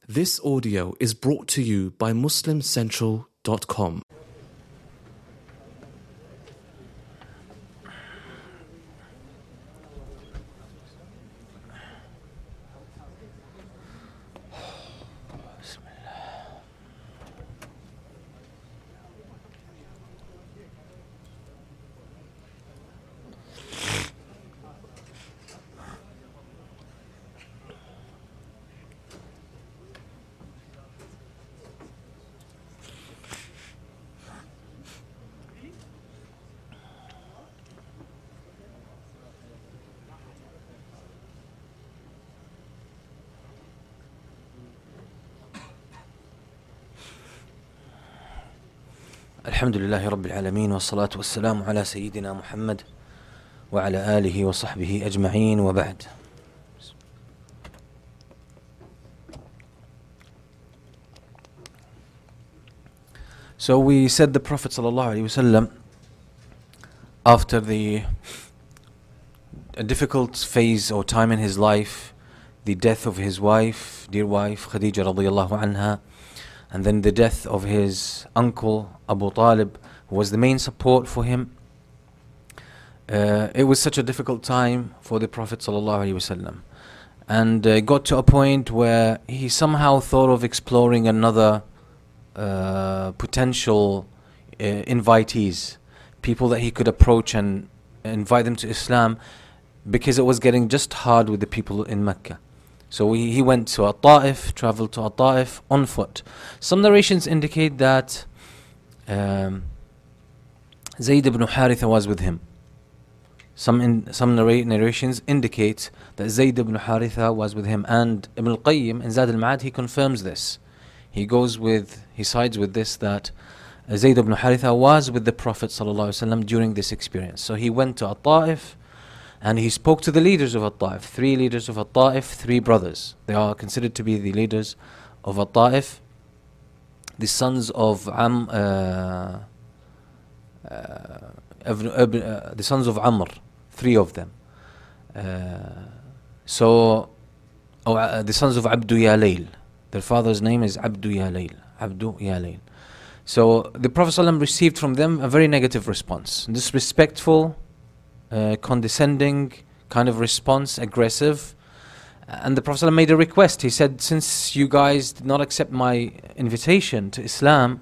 This audio is brought to you by MuslimCentral.com. الحمد لله رب العالمين والصلاة والسلام على سيدنا محمد وعلى آله وصحبه أجمعين وبعد. So we said the Prophet ﷺ, after a difficult phase or time in his life, the death of his wife, dear wife Khadija radiyallahu anha, and then the death of his uncle Abu Talib, who was the main support for him. It was such a difficult time for the Prophet ﷺ, and it got to a point where he somehow thought of exploring another potential invitees, people that he could approach and invite them to Islam, because it was getting just hard with the people in Mecca. So he went to At-Ta'if, traveled to At-Ta'if on foot. Some narrations indicate that Zayd ibn Haritha was with him. Some narrations indicate that Zayd ibn Haritha was with him, and Ibn al-Qayyim in Zad al-Ma'ad, he confirms this. He sides with this, that Zayd ibn Haritha was with the Prophet ﷺ during this experience. So he went to At-Ta'if, and he spoke to the leaders of At-Ta'if, 3 leaders of At-Ta'if, 3 brothers. They are considered to be the leaders of At-Ta'if, the sons of the sons of Amr, 3 of them. The sons of Abdu Yalayl. Their father's name is Abdu Yalayl. Abdu Yalayl. So the Prophet ﷺ received from them a very negative response, disrespectful, condescending kind of response, aggressive. And the Prophet ﷺ made a request. He said, since you guys did not accept my invitation to Islam,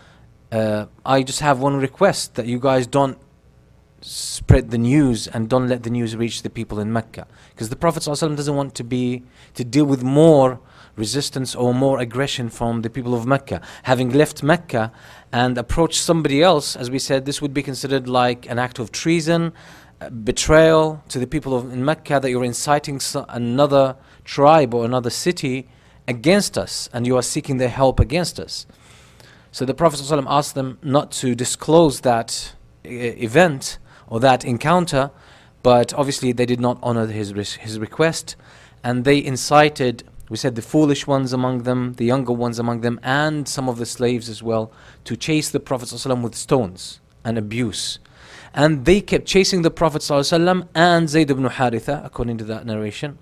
I just have one request, that you guys don't spread the news and don't let the news reach the people in Mecca, because the Prophet ﷺ doesn't want to deal with more resistance or more aggression from the people of Mecca. Having left Mecca and approached somebody else, as we said, this would be considered like an act of treason, betrayal to the people in Mecca, that you're inciting another tribe or another city against us, and you are seeking their help against us. So the Prophet ﷺ asked them not to disclose that event or that encounter, but obviously they did not honor his request, and they incited, we said, the foolish ones among them, the younger ones among them, and some of the slaves as well, to chase the Prophet ﷺ with stones and abuse. And they kept chasing the Prophet ﷺ and Zayd ibn Haritha, according to that narration,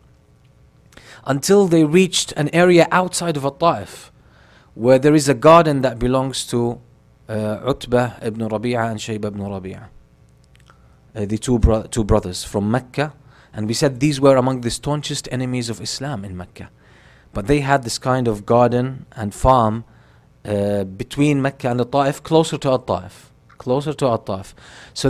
until they reached an area outside of At-Ta'if, where there is a garden that belongs to Utbah ibn Rabi'ah and Shayba ibn Rabi'ah, the two brothers from Mecca. And we said these were among the staunchest enemies of Islam in Mecca. But they had this kind of garden and farm between Mecca and At-Ta'if, closer to At-Ta'if. So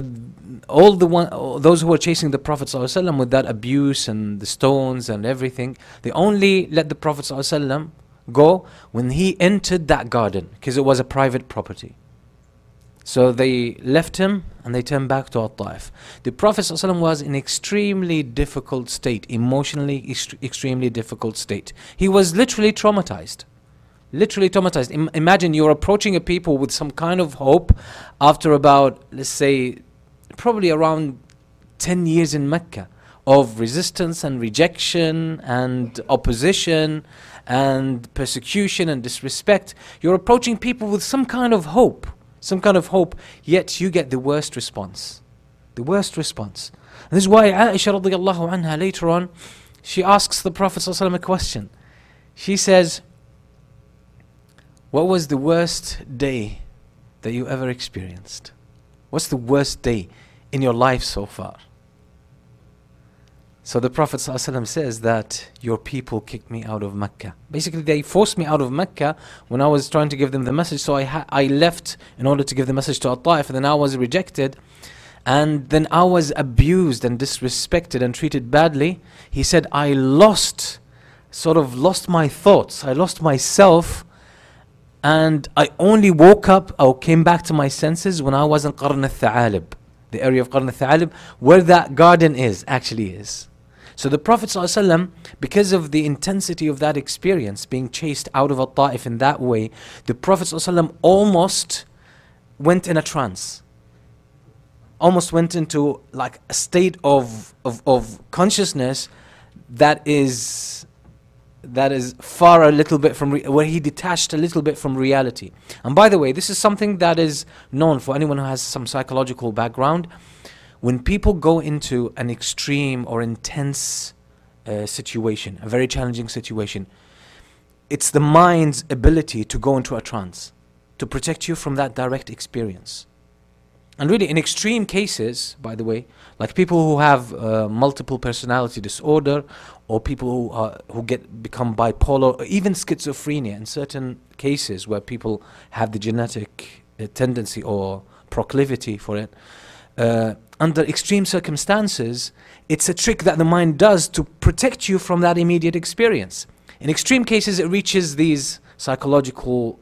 those who were chasing the Prophet ﷺ with that abuse and the stones and everything, they only let the Prophet ﷺ go when he entered that garden, because it was a private property. So they left him and they turned back to At-Ta'if. The Prophet ﷺ was in extremely difficult state, emotionally extremely difficult state. He was literally traumatized. Imagine you're approaching a people with some kind of hope after about, let's say, probably around 10 years in Mecca of resistance and rejection and opposition and persecution and disrespect. You're approaching people with some kind of hope, yet you get the worst response. And this is why Aisha radiyallahu anha later on, she asks the Prophet ﷺ a question. She says, What was the worst day that you ever experienced? What's the worst day in your life so far? So the Prophet ﷺ says that your people kicked me out of Mecca. Basically, they forced me out of Mecca when I was trying to give them the message. So I left in order to give the message to At-Ta'if, and then I was rejected. And then I was abused and disrespected and treated badly. He said, I lost my thoughts. I lost myself. And I only woke up or came back to my senses when I was in Qarn al-Tha'alib, the area of Qarn al-Tha'alib, where that garden actually is. So the Prophet ﷺ, because of the intensity of that experience, being chased out of At-Ta'if in that way, the Prophet ﷺ almost went in a trance. Almost went into like a state of consciousness that is far a little bit from where he detached a little bit from reality. And by the way, this is something that is known for anyone who has some psychological background. When people go into an extreme or intense situation, a very challenging situation, it's the mind's ability to go into a trance, to protect you from that direct experience. And really, in extreme cases, by the way, like people who have multiple personality disorder, or people who become bipolar, or even schizophrenia, in certain cases where people have the genetic tendency or proclivity for it, under extreme circumstances, it's a trick that the mind does to protect you from that immediate experience. In extreme cases, it reaches these psychological,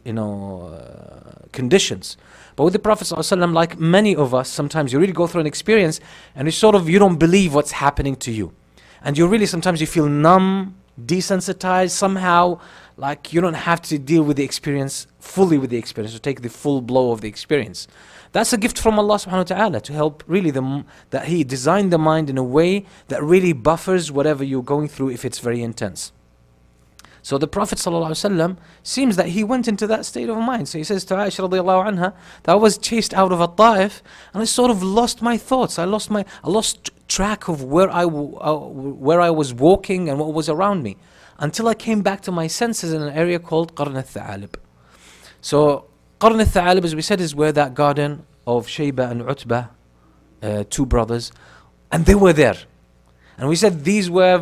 conditions. But with the Prophet ﷺ, like many of us, sometimes you really go through an experience and it's you don't believe what's happening to you. And sometimes you feel numb, desensitized, somehow like you don't have to deal with the experience, fully with the experience, to take the full blow of the experience. That's a gift from Allah subhanahu wa ta'ala to help really that He designed the mind in a way that really buffers whatever you're going through if it's very intense. So the Prophet ﷺ seems that he went into that state of mind. So he says to Aisha radiallahu anha that I was chased out of At-Ta'if and I lost my thoughts. I lost track of where I was walking and what was around me, until I came back to my senses in an area called Qarn al-Tha'alib. So Qarn al-Tha'alib, as we said, is where that garden of Shayba and Utbah, two brothers, and they were there. And we said these were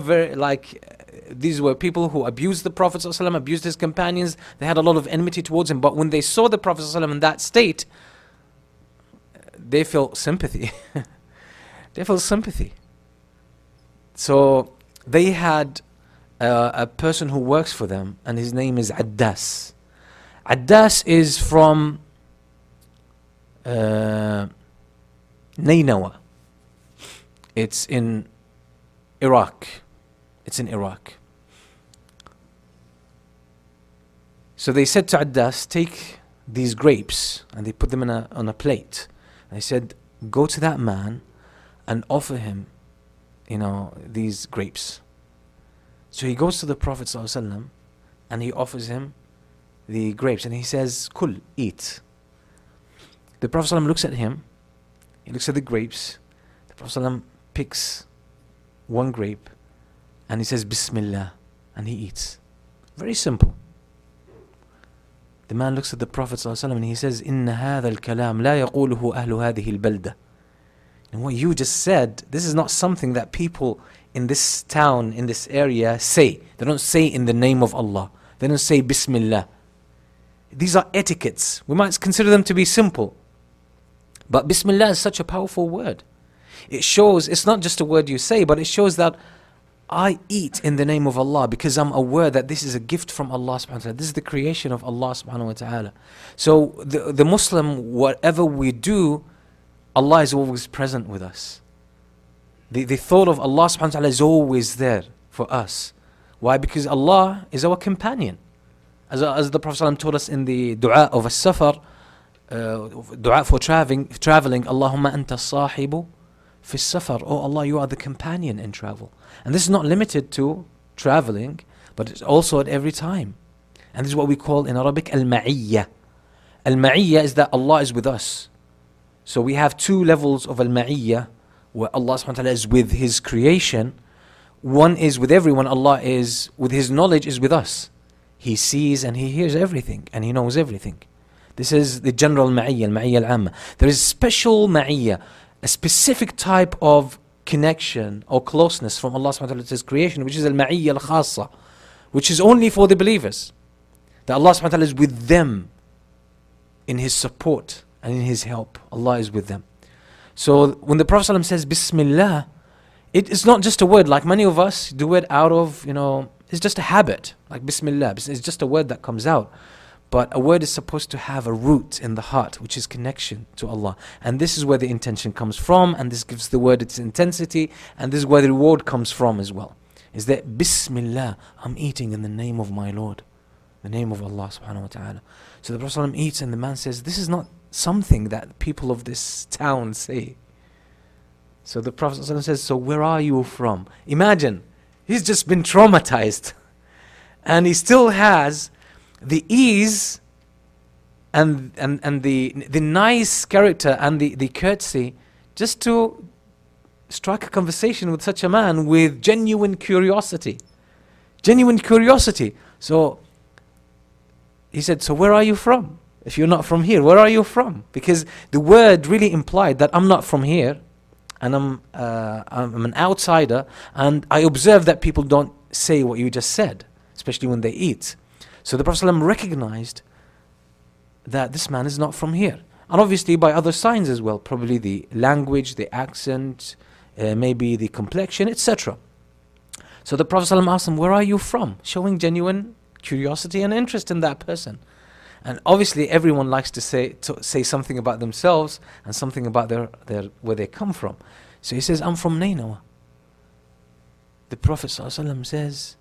people who abused the Prophet ﷺ, abused his companions. They had a lot of enmity towards him. But when they saw the Prophet ﷺ in that state, they felt sympathy. They felt sympathy. So they had a person who works for them, and his name is Addas. Addas is from Nainawa. It's in Iraq. So they said to Addas, take these grapes, and they put them on a plate. And they said, go to that man and offer him, these grapes. So he goes to the Prophet ﷺ and he offers him the grapes, and he says, Kul, eat. The Prophet ﷺ looks at him, he looks at the grapes. The Prophet ﷺ picks one grape and he says, Bismillah, and he eats. Very simple. The man looks at the Prophet ﷺ and he says, Inna hadha al-kalam la yaquluhu ahlu hadhihi al-balda. And what you just said, this is not something that people in this town, in this area say. They don't say in the name of Allah. They don't say Bismillah. These are etiquettes. We might consider them to be simple. But Bismillah is such a powerful word. It shows, it's not just a word you say, but it shows that I eat in the name of Allah because I'm aware that this is a gift from Allah subhanahu wa ta'ala. This is the creation of Allah subhanahu wa ta'ala. So the Muslim, whatever we do, Allah is always present with us. The thought of Allah subhanahu wa ta'ala is always there for us. Why? Because Allah is our companion. As the Prophet ﷺ taught us in the dua of as-safar, dua for traveling, Allahumma anta sahibu fi safar. Oh Allah, you are the companion in travel. And this is not limited to traveling, but it's also at every time. And this is what we call in Arabic al-ma'iyya. Al-ma'iyya is that Allah is with us. So we have two levels of al-ma'iyya, where Allah subhanahu wa ta'ala is with His creation. One is with everyone. Allah is with His knowledge is with us. He sees and he hears everything and he knows everything. This is the general ma'iyya, al-ma'iyya al-amma. There is special ma'iyya, a specific type of connection or closeness from Allah subhanahu wa ta'ala to His creation, which is al-ma'iyya al-khassa, which is only for the believers. That Allah subhanahu wa ta'ala is with them in His support and in His help. Allah is with them. So when the Prophet ﷺ says Bismillah, it is not just a word like many of us do it out of, it's just a habit. Like Bismillah, it's just a word that comes out. But a word is supposed to have a root in the heart, which is connection to Allah. And this is where the intention comes from, and this gives the word its intensity, and this is where the reward comes from as well. Is that Bismillah, I'm eating in the name of my Lord, the name of Allah subhanahu wa ta'ala. So the Prophet ﷺ eats, and the man says, this is not something that people of this town say. So the Prophet ﷺ says, so where are you from? Imagine, he's just been traumatized, and he still has the ease and the nice character and the courtesy just to strike a conversation with such a man with genuine curiosity. Genuine curiosity. So he said, so where are you from? If you're not from here, where are you from? Because the word really implied that I'm not from here, and I'm an outsider, and I observe that people don't say what you just said, especially when they eat. So the Prophet ﷺ recognized that this man is not from here. And obviously by other signs as well, probably the language, the accent, maybe the complexion, etc. So the Prophet ﷺ asked him, where are you from? Showing genuine curiosity and interest in that person. And obviously everyone likes to say something about themselves and something about their where they come from. So he says, I'm from Nainawa. The Prophet ﷺ says,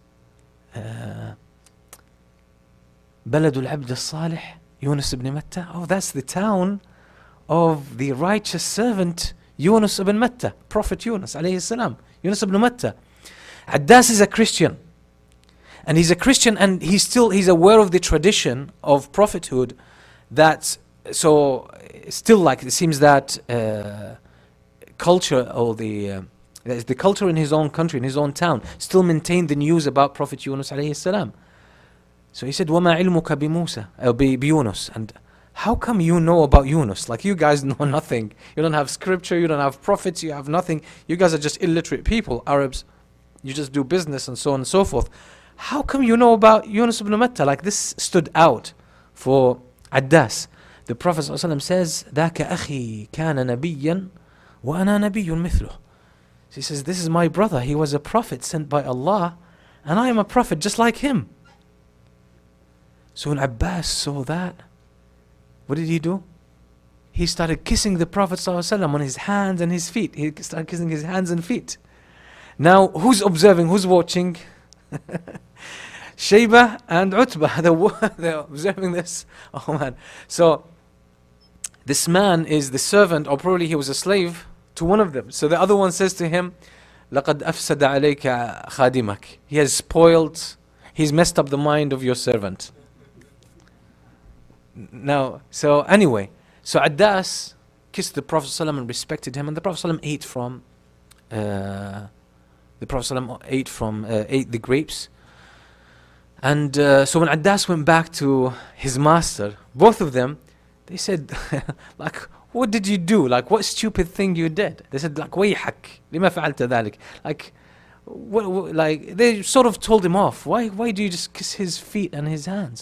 بلد العبد الصالح يونس ibn Matta. Oh, that's the town of the righteous servant Yunus ibn Matta, Prophet Yunus alayhi salam. Yunus ibn Matta. Addas is a Christian. And he's a Christian, and he's aware of the tradition of prophethood. That so still, like, it seems that culture, or the culture in his own country, in his own town, still maintained the news about Prophet Yunus alayhi salam. So he said, وَمَا عِلْمُكَ بِيُونُس. And how come you know about Yunus? Like, you guys know nothing. You don't have scripture, you don't have prophets, you have nothing. You guys are just illiterate people, Arabs. You just do business and so on and so forth. How come you know about Yunus ibn Matta? Like, this stood out for Addas. The Prophet ﷺ says, ذَاكَ أَخِي كَانَ نَبِيًّا وَأَنَا نَبِيٌّ مِثْلُهُ. He says, this is my brother. He was a prophet sent by Allah, and I am a prophet just like him. So when Abbas saw that, what did he do? He started kissing the Prophet ﷺ on his hands and his feet. He started kissing his hands and feet. Now, who's observing? Who's watching? Shayba and Utbah. They're observing this. Oh man. So this man is the servant, or probably he was a slave to one of them. So the other one says to him, لَقَدْ أَفْسَدَ عَلَيْكَ خَادِمَكَ. He has spoiled, he's messed up the mind of your servant. Now, so anyway, so Addas kissed the Prophet ﷺ and respected him, and the Prophet ﷺ ate ate the grapes. And so when Addas went back to his master, both of them, they said, like, what did you do? Like, what stupid thing you did? They said, like, وَيْحَكْ لِمَا فَعَلْتَ ذَلِكَ. Like, like, they sort of told him off. Why do you just kiss his feet and his hands?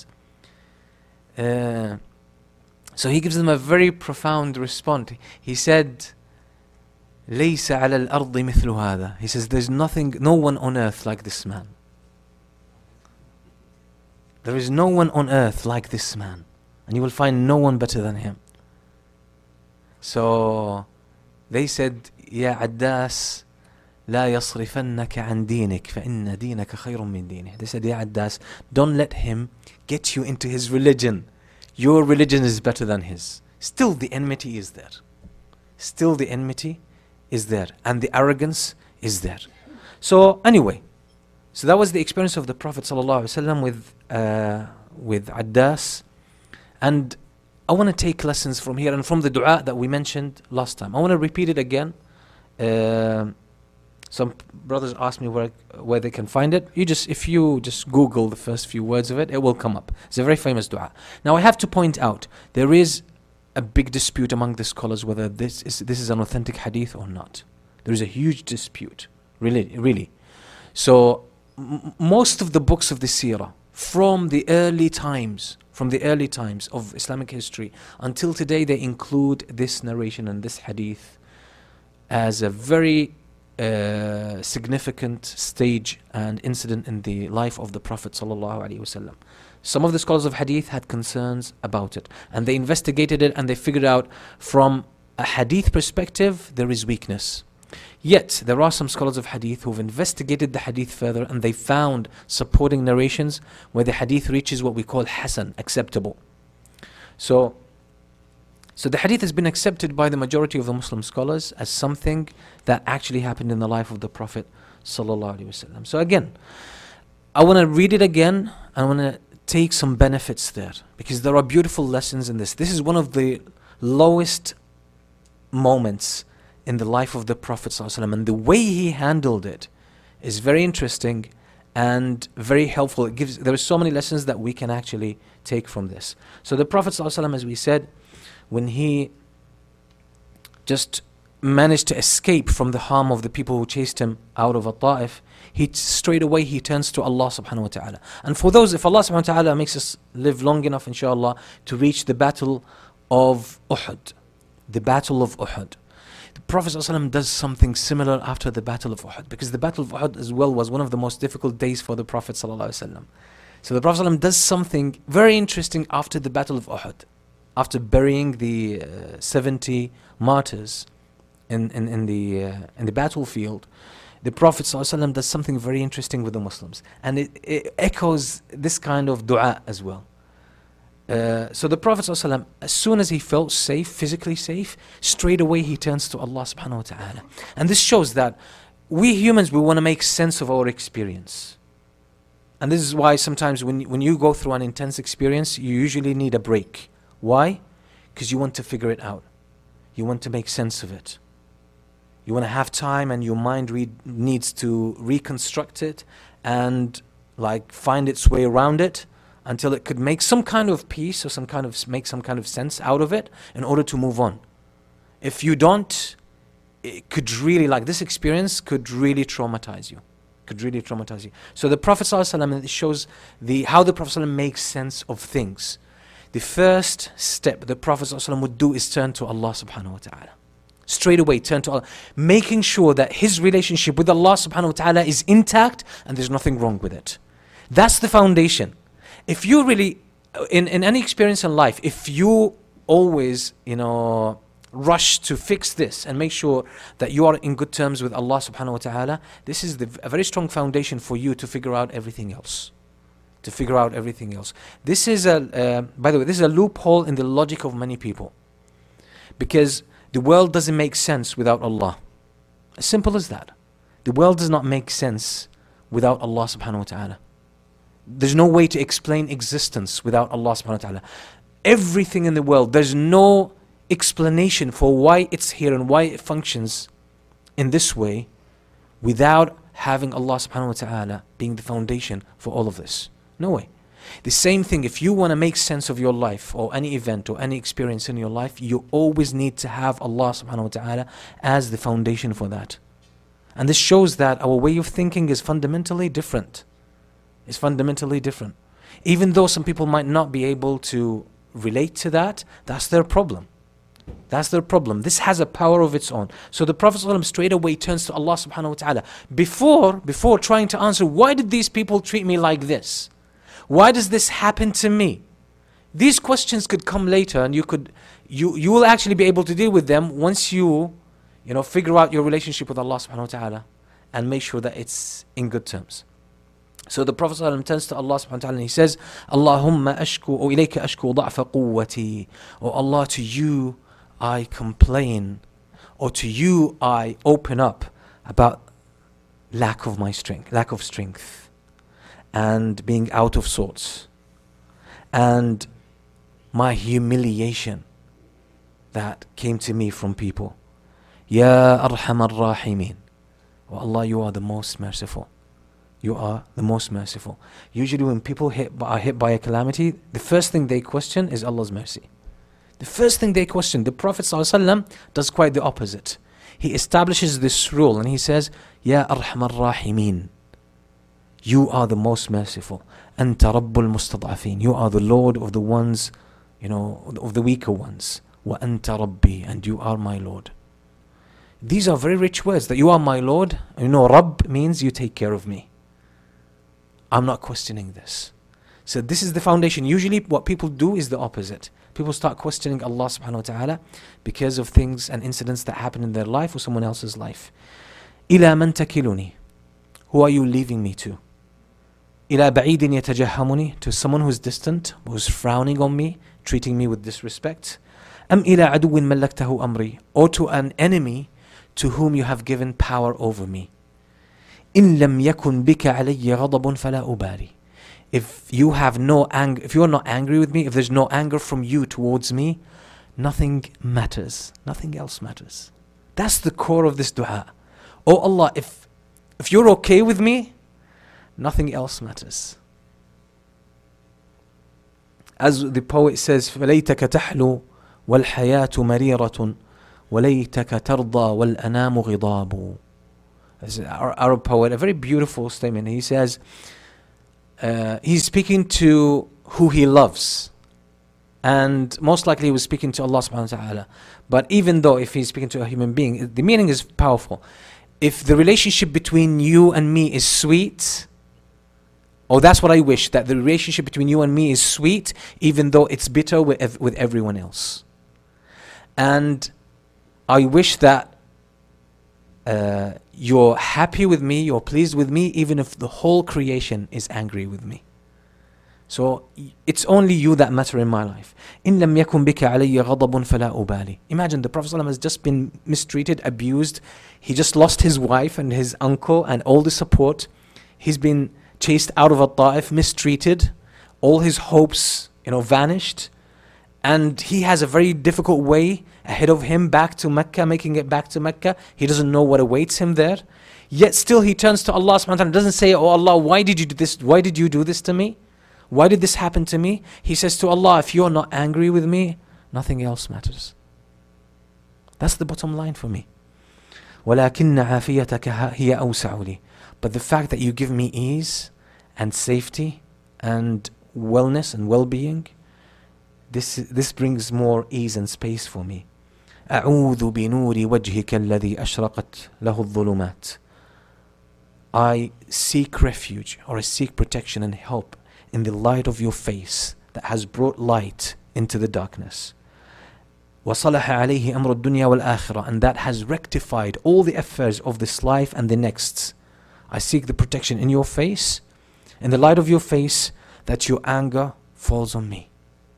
So he gives them a very profound response. He said, لَيْسَ عَلَى الْأَرْضِ مِثْلُ هَذَا. He says, there's no one on earth like this man. There is no one on earth like this man, and you will find no one better than him. So they said, يا عداس لا يصرفنك عن دينك فإن دينك خير من دينه. They said, يا عداس, don't let him get you into his religion. Your religion is better than his. Still the enmity is there. Still the enmity is there, and the arrogance is there. So anyway, so that was the experience of the Prophet ﷺ with Addas. And I want to take lessons from here and from the dua that we mentioned last time. I want to repeat it again. Some brothers ask me where they can find it. If you just Google the first few words of it, it will come up. It's a very famous dua. Now I have to point out, there is a big dispute among the scholars whether this is an authentic hadith or not. There is a huge dispute, really. So most of the books of the seerah from the early times of Islamic history until today, they include this narration and this hadith as a very significant stage and incident in the life of the Prophet ﷺ. Some of the scholars of hadith had concerns about it, and they investigated it and they figured out from a hadith perspective there is weakness. Yet there are some scholars of hadith who've investigated the hadith further, and they found supporting narrations where the hadith reaches what we call hasan, acceptable. So the hadith has been accepted by the majority of the Muslim scholars as something that actually happened in the life of the Prophet ﷺ. So again, I want to read it again. I want to take some benefits there, because there are beautiful lessons in this. This is one of the lowest moments in the life of the Prophet ﷺ, and the way he handled it is very interesting and very helpful. There are so many lessons that we can actually take from this. So the Prophet ﷺ, as we said, when he just managed to escape from the harm of the people who chased him out of Ta'if, straight away he turns to Allah subhanahu wa ta'ala. And for those, if Allah subhanahu wa ta'ala makes us live long enough, inshallah, to reach the battle of Uhud, the battle of Uhud, the Prophet ﷺ does something similar after the battle of Uhud, because the battle of Uhud as well was one of the most difficult days for the Prophet ﷺ. So the Prophet ﷺ does something very interesting after the battle of Uhud. After burying the 70 martyrs in the battlefield, the Prophet ﷺ does something very interesting with the Muslims, and it echoes this kind of dua as well. So the Prophet ﷺ, as soon as he felt safe, physically safe, straight away he turns to Allah subhanahu wa ta'ala. And this shows that we humans, we want to make sense of our experience. And this is why sometimes when you go through an intense experience, you usually need a break. Why? Because you want to figure it out. You want to make sense of it. You want to have time, and your mind needs to reconstruct it and find its way around it until it could make some kind of peace or make some kind of sense out of it in order to move on. If you don't, it could really, this experience could really traumatize you. So the Prophet ﷺ, it shows how the Prophet ﷺ makes sense of things. The first step the Prophet ﷺ would do is turn to Allah subhanahu wa ta'ala. Straight away turn to Allah, making sure that his relationship with Allah subhanahu wa ta'ala is intact and there's nothing wrong with it. That's the foundation. If you really, in any experience in life, if you always, rush to fix this and make sure that you are in good terms with Allah subhanahu wa ta'ala, this is a very strong foundation for you to figure out everything else. This is by the way, this is a loophole in the logic of many people, because the world doesn't make sense without Allah. As simple as that. The world does not make sense without Allah subhanahu wa ta'ala. There's no way to explain existence without Allah subhanahu wa ta'ala. Everything in the world, there's no explanation for why it's here and why it functions in this way without having Allah subhanahu wa ta'ala being the foundation for all of this. No way. The same thing, if you want to make sense of your life or any event or any experience in your life, you always need to have Allah subhanahu wa ta'ala as the foundation for that. And this shows that our way of thinking is fundamentally different. Even though some people might not be able to relate to that, that's their problem. This has a power of its own. So the Prophet ﷺ straight away turns to Allah subhanahu wa ta'ala. Before trying to answer, why did these people treat me like this? Why does this happen to me? These questions could come later, and you will actually be able to deal with them once you figure out your relationship with Allah subhanahu wa ta'ala and make sure that it's in good terms. So the Prophet ﷺ turns to Allah subhanahu wa ta'ala and he says, Allahumma ashku o ilayka ashku da'fa quwwati. Oh Allah, to you I complain, or to you I open up about lack of strength and being out of sorts, and my humiliation that came to me from people. Ya Arhamar Rahimin. Oh Allah, you are the most merciful. You are the most merciful. Usually when people are hit by a calamity, the first thing they question is Allah's mercy. The first thing they question. The Prophet ﷺ does quite the opposite. He establishes this rule and he says, Ya Arhamar Rahimin, you are the most merciful. Anta Rabbul Mustad'afin, you are the Lord of the ones, of the weaker ones. Wa Anta Rabbi, and you are my Lord. These are very rich words, that you are my Lord. Rabb means you take care of me. I'm not questioning this. So this is the foundation. Usually what people do is the opposite. People start questioning Allah subhanahu wa ta'ala because of things and incidents that happen in their life or someone else's life. إِلَى مَنْ تَكِلُنِي, who are you leaving me to? إِلَى بَعِيدٍ يَتَجَهَّمُنِي, to someone who's distant, who's frowning on me, treating me with disrespect. أَمْ إِلَى عَدُوٍ مَلَّكْتَهُ أَمْرِي, or to an enemy to whom you have given power over me. إِن لَمْ يَكُنْ بِكَ عَلَيَّ غَضَبٌ فَلَا أُبَالِي, if you have no anger, if you are not angry with me, if there's no anger from you towards me, nothing matters. Nothing else matters. That's the core of this dua. Oh Allah, if you're okay with me, nothing else matters. As the poet says, فَلَيْتَكَ تَحْلُو وَالْحَيَاةُ مَرِيرَةٌ وَلَيْتَكَ تَرْضَى وَالْأَنَامُ غِضَابُ. This is our Arab poet, a very beautiful statement. He says, he's speaking to who he loves, and most likely he was speaking to Allah subhanahu wa ta'ala. But even though if he's speaking to a human being, the meaning is powerful. If the relationship between you and me is sweet, that's what I wish, that the relationship between you and me is sweet, even though it's bitter with everyone else. And I wish that you're happy with me, you're pleased with me, even if the whole creation is angry with me. So it's only you that matter in my life. إِن لَمْ يَكُنْ بِكَ عَلَيَّ غَضَبٌ فَلَا أُبَالِي. Imagine the Prophet ﷺ has just been mistreated, abused. He just lost his wife and his uncle and all the support. He's been chased out of Ta'if, mistreated. All his hopes, vanished. And he has a very difficult way ahead of him back to Mecca, making it back to Mecca. He doesn't know what awaits him there. Yet still he turns to Allah subhanahu wa ta'ala. Doesn't say, oh Allah, why did you do this? Why did you do this to me? Why did this happen to me? He says to Allah, if you're not angry with me, nothing else matters. That's the bottom line for me. وَلَكِنَّ عَافِيَتَكَ هِيَ أَوْسَعُ لِي. But the fact that you give me ease and safety and wellness and well-being, this brings more ease and space for me. أعوذ بنور وجهك الذي أشرقت له الظلمات. I seek refuge, or I seek protection and help in the light of your face that has brought light into the darkness. وصلح عليه أمر الدنيا والآخرة, and that has rectified all the affairs of this life and the next. I seek the protection in your face, in the light of your face, that your anger falls on me.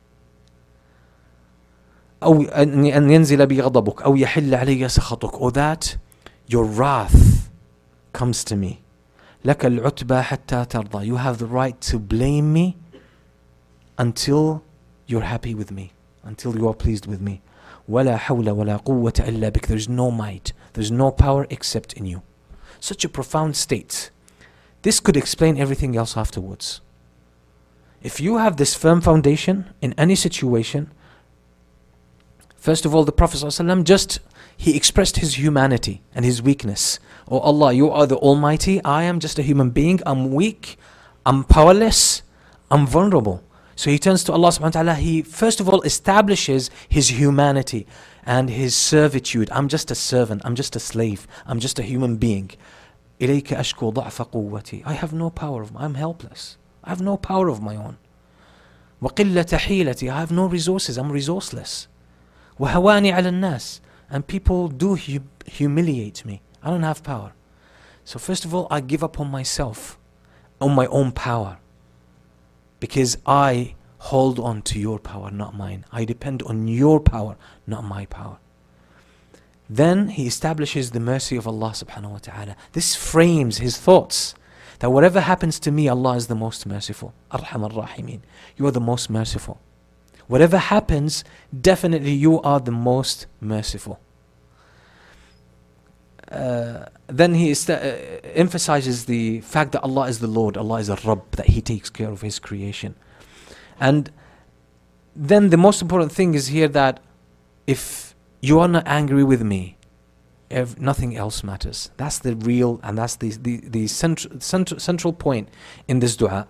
أو أن ينزل بي غضبك أو يحل علي سخطك, or that your wrath comes to me. لك العتبى حتى ترضى. You have the right to blame me until you're happy with me, until you are pleased with me. ولا حول ولا قوة إلا بك. There's no might, there's no power except in you. Such a profound state. This could explain everything else afterwards. If you have this firm foundation in any situation, first of all, the Prophet ﷺ he expressed his humanity and his weakness. Oh Allah, you are the Almighty, I am just a human being, I'm weak, I'm powerless, I'm vulnerable. So he turns to Allah subhanahu wa ta'ala, he first of all establishes his humanity and his servitude. I'm just a servant, I'm just a slave, I'm just a human being. إِلَيْكَ أَشْكُو ضَعْفَ قُوَّتِي. I have no power I'm helpless. I have no power of my own. وَقِلَّةَ حِيلَتِي. I have no resources, I'm resourceless. وَهَوَانِي عَلَى النَّاسِ. And people do humiliate me. I don't have power. So first of all, I give up on myself, on my own power. Because I hold on to your power, not mine. I depend on your power, not my power. Then he establishes the mercy of Allah subhanahu wa ta'ala. This frames his thoughts, that whatever happens to me, Allah is the most merciful. Arhamar Rahimin. You are the most merciful. Whatever happens, definitely you are the most merciful. then he emphasizes the fact that Allah is the Lord, Allah is a Rabb, that He takes care of His creation. And then the most important thing is here that if you are not angry with me, nothing else matters. That's the real, and that's the central point in this dua.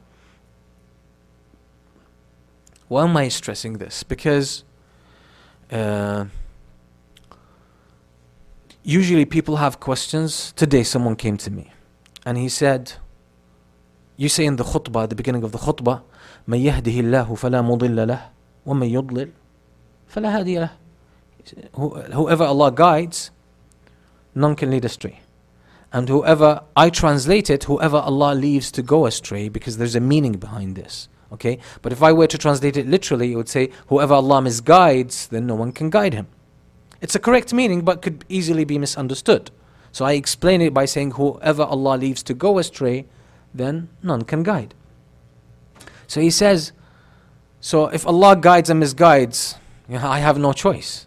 Why am I stressing this? Because usually people have questions. Today someone came to me and he said, you say in the khutbah, at the beginning of the khutbah, مَن يَهْدِهِ اللَّهُ فَلَا مُضِلَّ لَهُ وَمَن يُضْلِلْ فَلَا هَادِيَ لَهُ. Whoever Allah guides, none can lead astray. And whoever, I translate it, whoever Allah leaves to go astray, because there's a meaning behind this. Okay? But if I were to translate it literally, it would say, whoever Allah misguides, then no one can guide him. It's a correct meaning, but could easily be misunderstood. So I explain it by saying, whoever Allah leaves to go astray, then none can guide. So he says, so if Allah guides and misguides, I have no choice.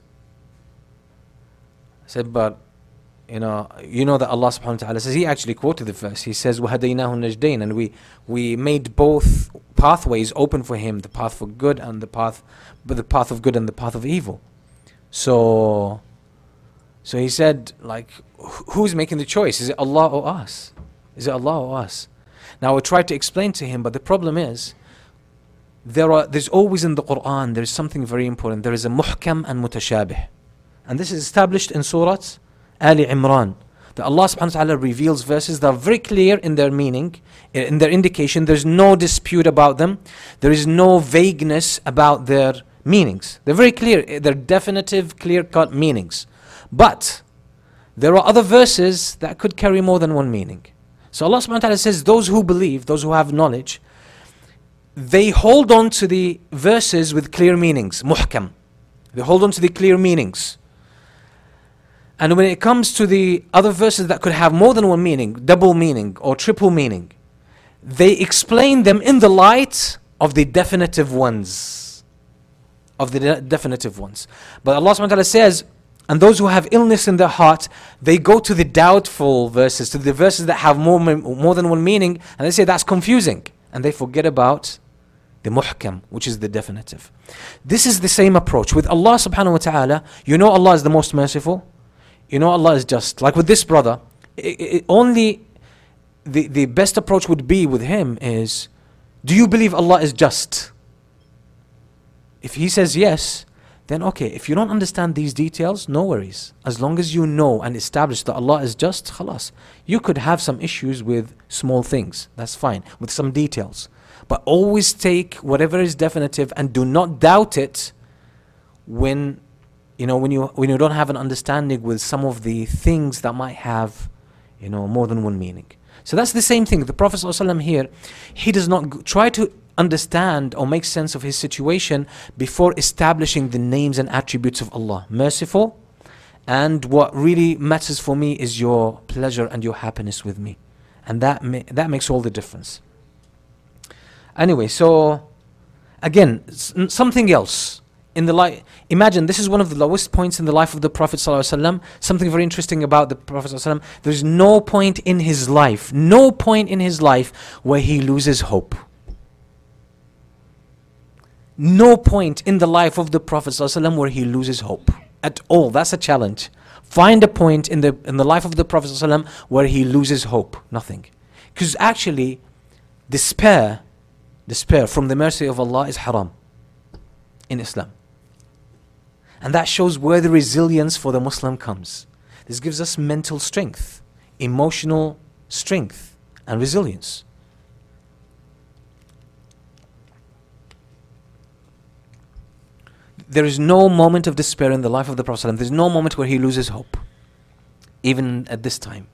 I said, but you know that Allah subhanahu wa ta'ala says, he actually quoted the verse. He says, وَهَدَيْنَاهُ النَّجْدَيْنِ, and we made both pathways open for him, the path for good and the path of good and the path of evil. So he said, like, who's making the choice? Is it Allah or us? Is it Allah or us? Now I tried to explain to him, but the problem is, there's always in the Quran, there's something very important. There is a muhkam and mutashabih. And this is established in Surah Ali Imran. That Allah subhanahu wa ta'ala reveals verses that are very clear in their meaning, in their indication. There's no dispute about them. There is no vagueness about their meanings. They're very clear. They're definitive, clear-cut meanings. But there are other verses that could carry more than one meaning. So Allah subhanahu wa ta'ala says, those who believe, those who have knowledge, they hold on to the verses with clear meanings, muhkam. They hold on to the clear meanings. And when it comes to the other verses that could have more than one meaning, double meaning or triple meaning, they explain them in the light of the definitive ones. But Allah subhanahu wa ta'ala says, and those who have illness in their heart, they go to the doubtful verses, to the verses that have more than one meaning, and they say that's confusing. And they forget about the muhkam, which is the definitive. This is the same approach. With Allah subhanahu wa ta'ala, Allah is the most merciful. Allah is just. Like with this brother, only the best approach would be with him is, do you believe Allah is just? If he says yes, then okay. If you don't understand these details, no worries. As long as you know and establish that Allah is just, khalas. You could have some issues with small things. That's fine. With some details. But always take whatever is definitive and do not doubt it when you don't have an understanding with some of the things that might have more than one meaning. So that's the same thing. The Prophet ﷺ here, he does not try to understand or make sense of his situation before establishing the names and attributes of Allah. Merciful, and what really matters for me is your pleasure and your happiness with me. And that makes all the difference. Anyway, so again, something else in the life. Imagine this is one of the lowest points in the life of the Prophet ﷺ. Something very interesting about the Prophet ﷺ. There's no point in his life where he loses hope. No point in the life of the Prophet ﷺ where he loses hope at all. That's a challenge. Find a point in the life of the Prophet ﷺ where he loses hope. Nothing. Because actually, despair from the mercy of Allah is haram in Islam. And that shows where the resilience for the Muslim comes. This gives us mental strength, emotional strength, and resilience. There is no moment of despair in the life of the Prophet ﷺ. There's no moment where he loses hope. Even at this time.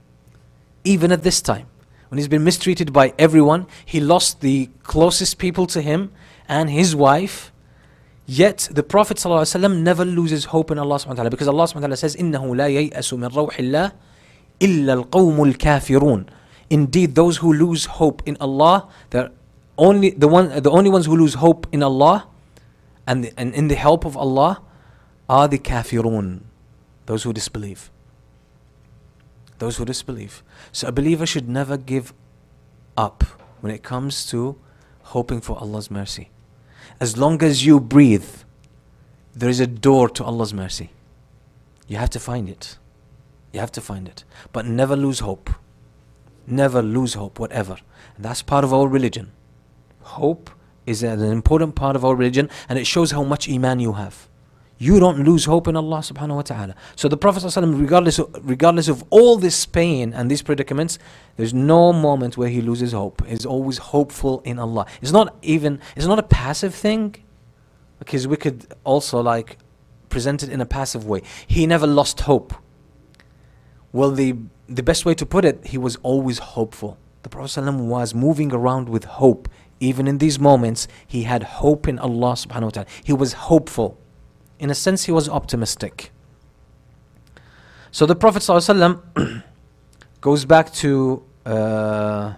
When he's been mistreated by everyone, he lost the closest people to him and his wife. Yet the Prophet ﷺ never loses hope in Allah subhanahu wa ta'ala, because Allah subhanahu wa ta'ala says, إِنَّهُ لَا يَيْأَسُ مِنْ رَوْحِ اللَّهِ إِلَّا الْقَوْمُ الْكَافِرُونَ. Indeed, those who lose hope in Allah, the only ones who lose hope in Allah and in the help of Allah are the kafirun, those who disbelieve. those who disbelieve. So a believer should never give up when it comes to hoping for Allah's mercy. As long as you breathe, there is a door to Allah's mercy. You have to find it. You have to find it. But never lose hope. Never lose hope, whatever. And that's part of our religion. Hope is an important part of our religion, and it shows how much iman you have. You don't lose hope in Allah subhanahu wa ta'ala. So the Prophet ﷺ, regardless of all this pain and these predicaments, there's no moment where he loses hope. He's always hopeful in Allah. It's not a passive thing, because we could also present it in a passive way. He never lost hope. Well, the best way to put it, he was always hopeful. The Prophet ﷺ was moving around with hope. Even in these moments, he had hope in Allah subhanahu wa ta'ala. He was hopeful. In a sense, he was optimistic. So the Prophet ﷺ goes back to Mecca.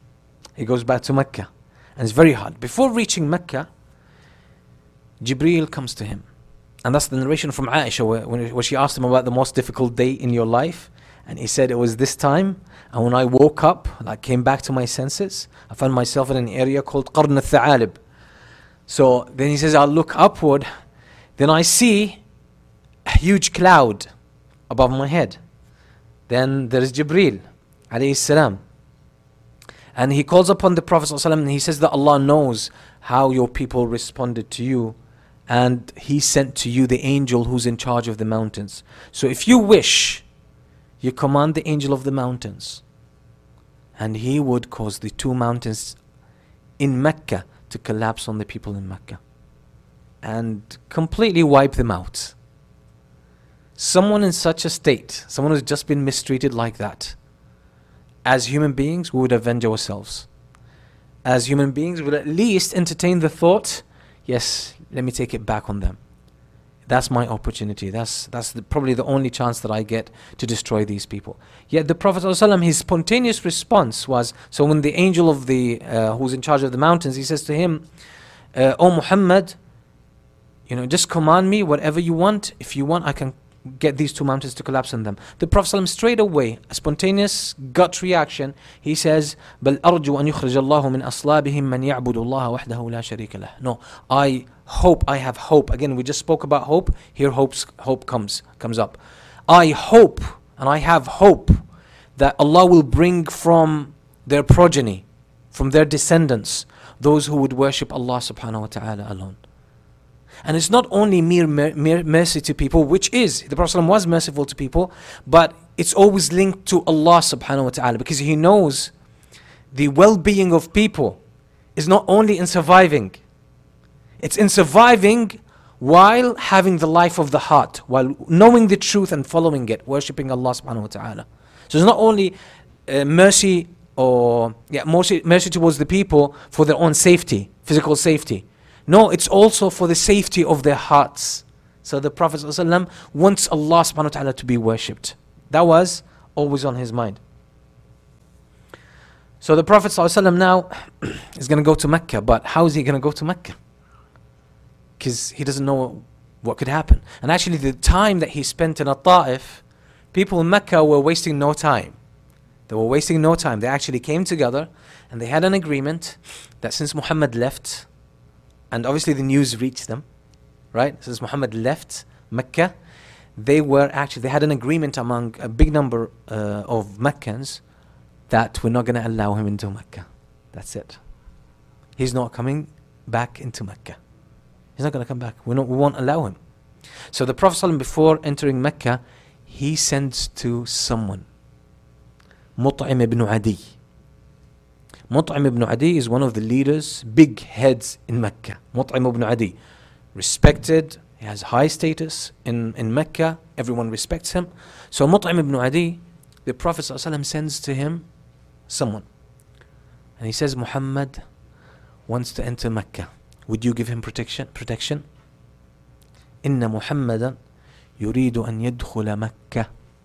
And it's very hard. Before reaching Mecca, Jibreel comes to him. And that's the narration from Aisha where she asked him about the most difficult day in your life. And he said, it was this time. And when I woke up, I came back to my senses, I found myself in an area called Qarn al-Tha'alib. So then he says, I'll look upward. Then I see a huge cloud above my head. Then there is Jibreel, alayhi salam. And he calls upon the Prophet ﷺ, and he says that Allah knows how your people responded to you. And he sent to you the angel who's in charge of the mountains. So if you wish, you command the angel of the mountains, and he would cause the two mountains in Mecca to collapse on the people in Mecca and completely wipe them out. Someone in such a state, someone who's just been mistreated like that, as human beings, we would avenge ourselves. As human beings, we would at least entertain the thought, yes, let me take it back on them. That's my opportunity. That's probably the only chance that I get to destroy these people. Yet the Prophet ﷺ, his spontaneous response was, so when the angel of who's in charge of the mountains, he says to him, "O Muhammad, just command me whatever you want. If you want, I can get these two mountains to collapse on them." The Prophet ﷺ straight away, a spontaneous gut reaction, he says, "بل أرجو أن يخرج الله من أصلابهم من يعبد الله وحده لا شريك له." No, I have hope. Again, we just spoke about hope. Here hope comes up. I hope, and I have hope, that Allah will bring from their progeny, from their descendants, those who would worship Allah subhanahu wa ta'ala alone. And it's not only mere mercy to people, which is, the Prophet ﷺ was merciful to people, but it's always linked to Allah subhanahu wa ta'ala, because he knows the well-being of people is not only in surviving, it's in surviving while having the life of the heart, while knowing the truth and following it, worshipping Allah subhanahu wa ta'ala. So it's not only mercy towards the people for their own safety, physical safety. No, it's also for the safety of their hearts. So the Prophet ﷺ wants Allah subhanahu wa ta'ala to be worshipped. That was always on his mind. So the Prophet ﷺ now is going to go to Mecca, but how is he going to go to Mecca? Because he doesn't know what could happen. And actually the time that he spent in Ta'if, people in Mecca were wasting no time. They were wasting no time. They actually came together and they had an agreement that since Muhammad left, and obviously the news reached them, right? Since Muhammad left Mecca, they had an agreement among a big number of Meccans that we're not going to allow him into Mecca. That's it. He's not coming back into Mecca. He's not going to come back. We won't allow him. So the Prophet ﷺ, before entering Mecca, he sends to someone, Mut'im ibn Adi. Mut'im ibn Adi is one of the leaders, big heads in Mecca. Mut'im ibn Adi, respected, he has high status in Mecca, everyone respects him. So Mut'im ibn Adi, the Prophet ﷺ sends to him someone. And he says, Muhammad wants to enter Mecca. Would you give him protection? إن محمدا يريد أن يدخل مكة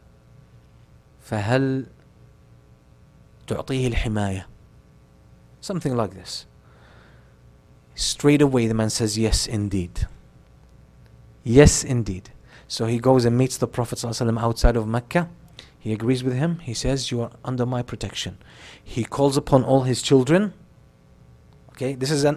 فهل تعطيه الحماية? Something like this. Straight away the man says, yes indeed. Yes indeed. So he goes and meets the Prophet ﷺ outside of Mecca. He agrees with him. He says, you are under my protection. He calls upon all his children. Okay, this is an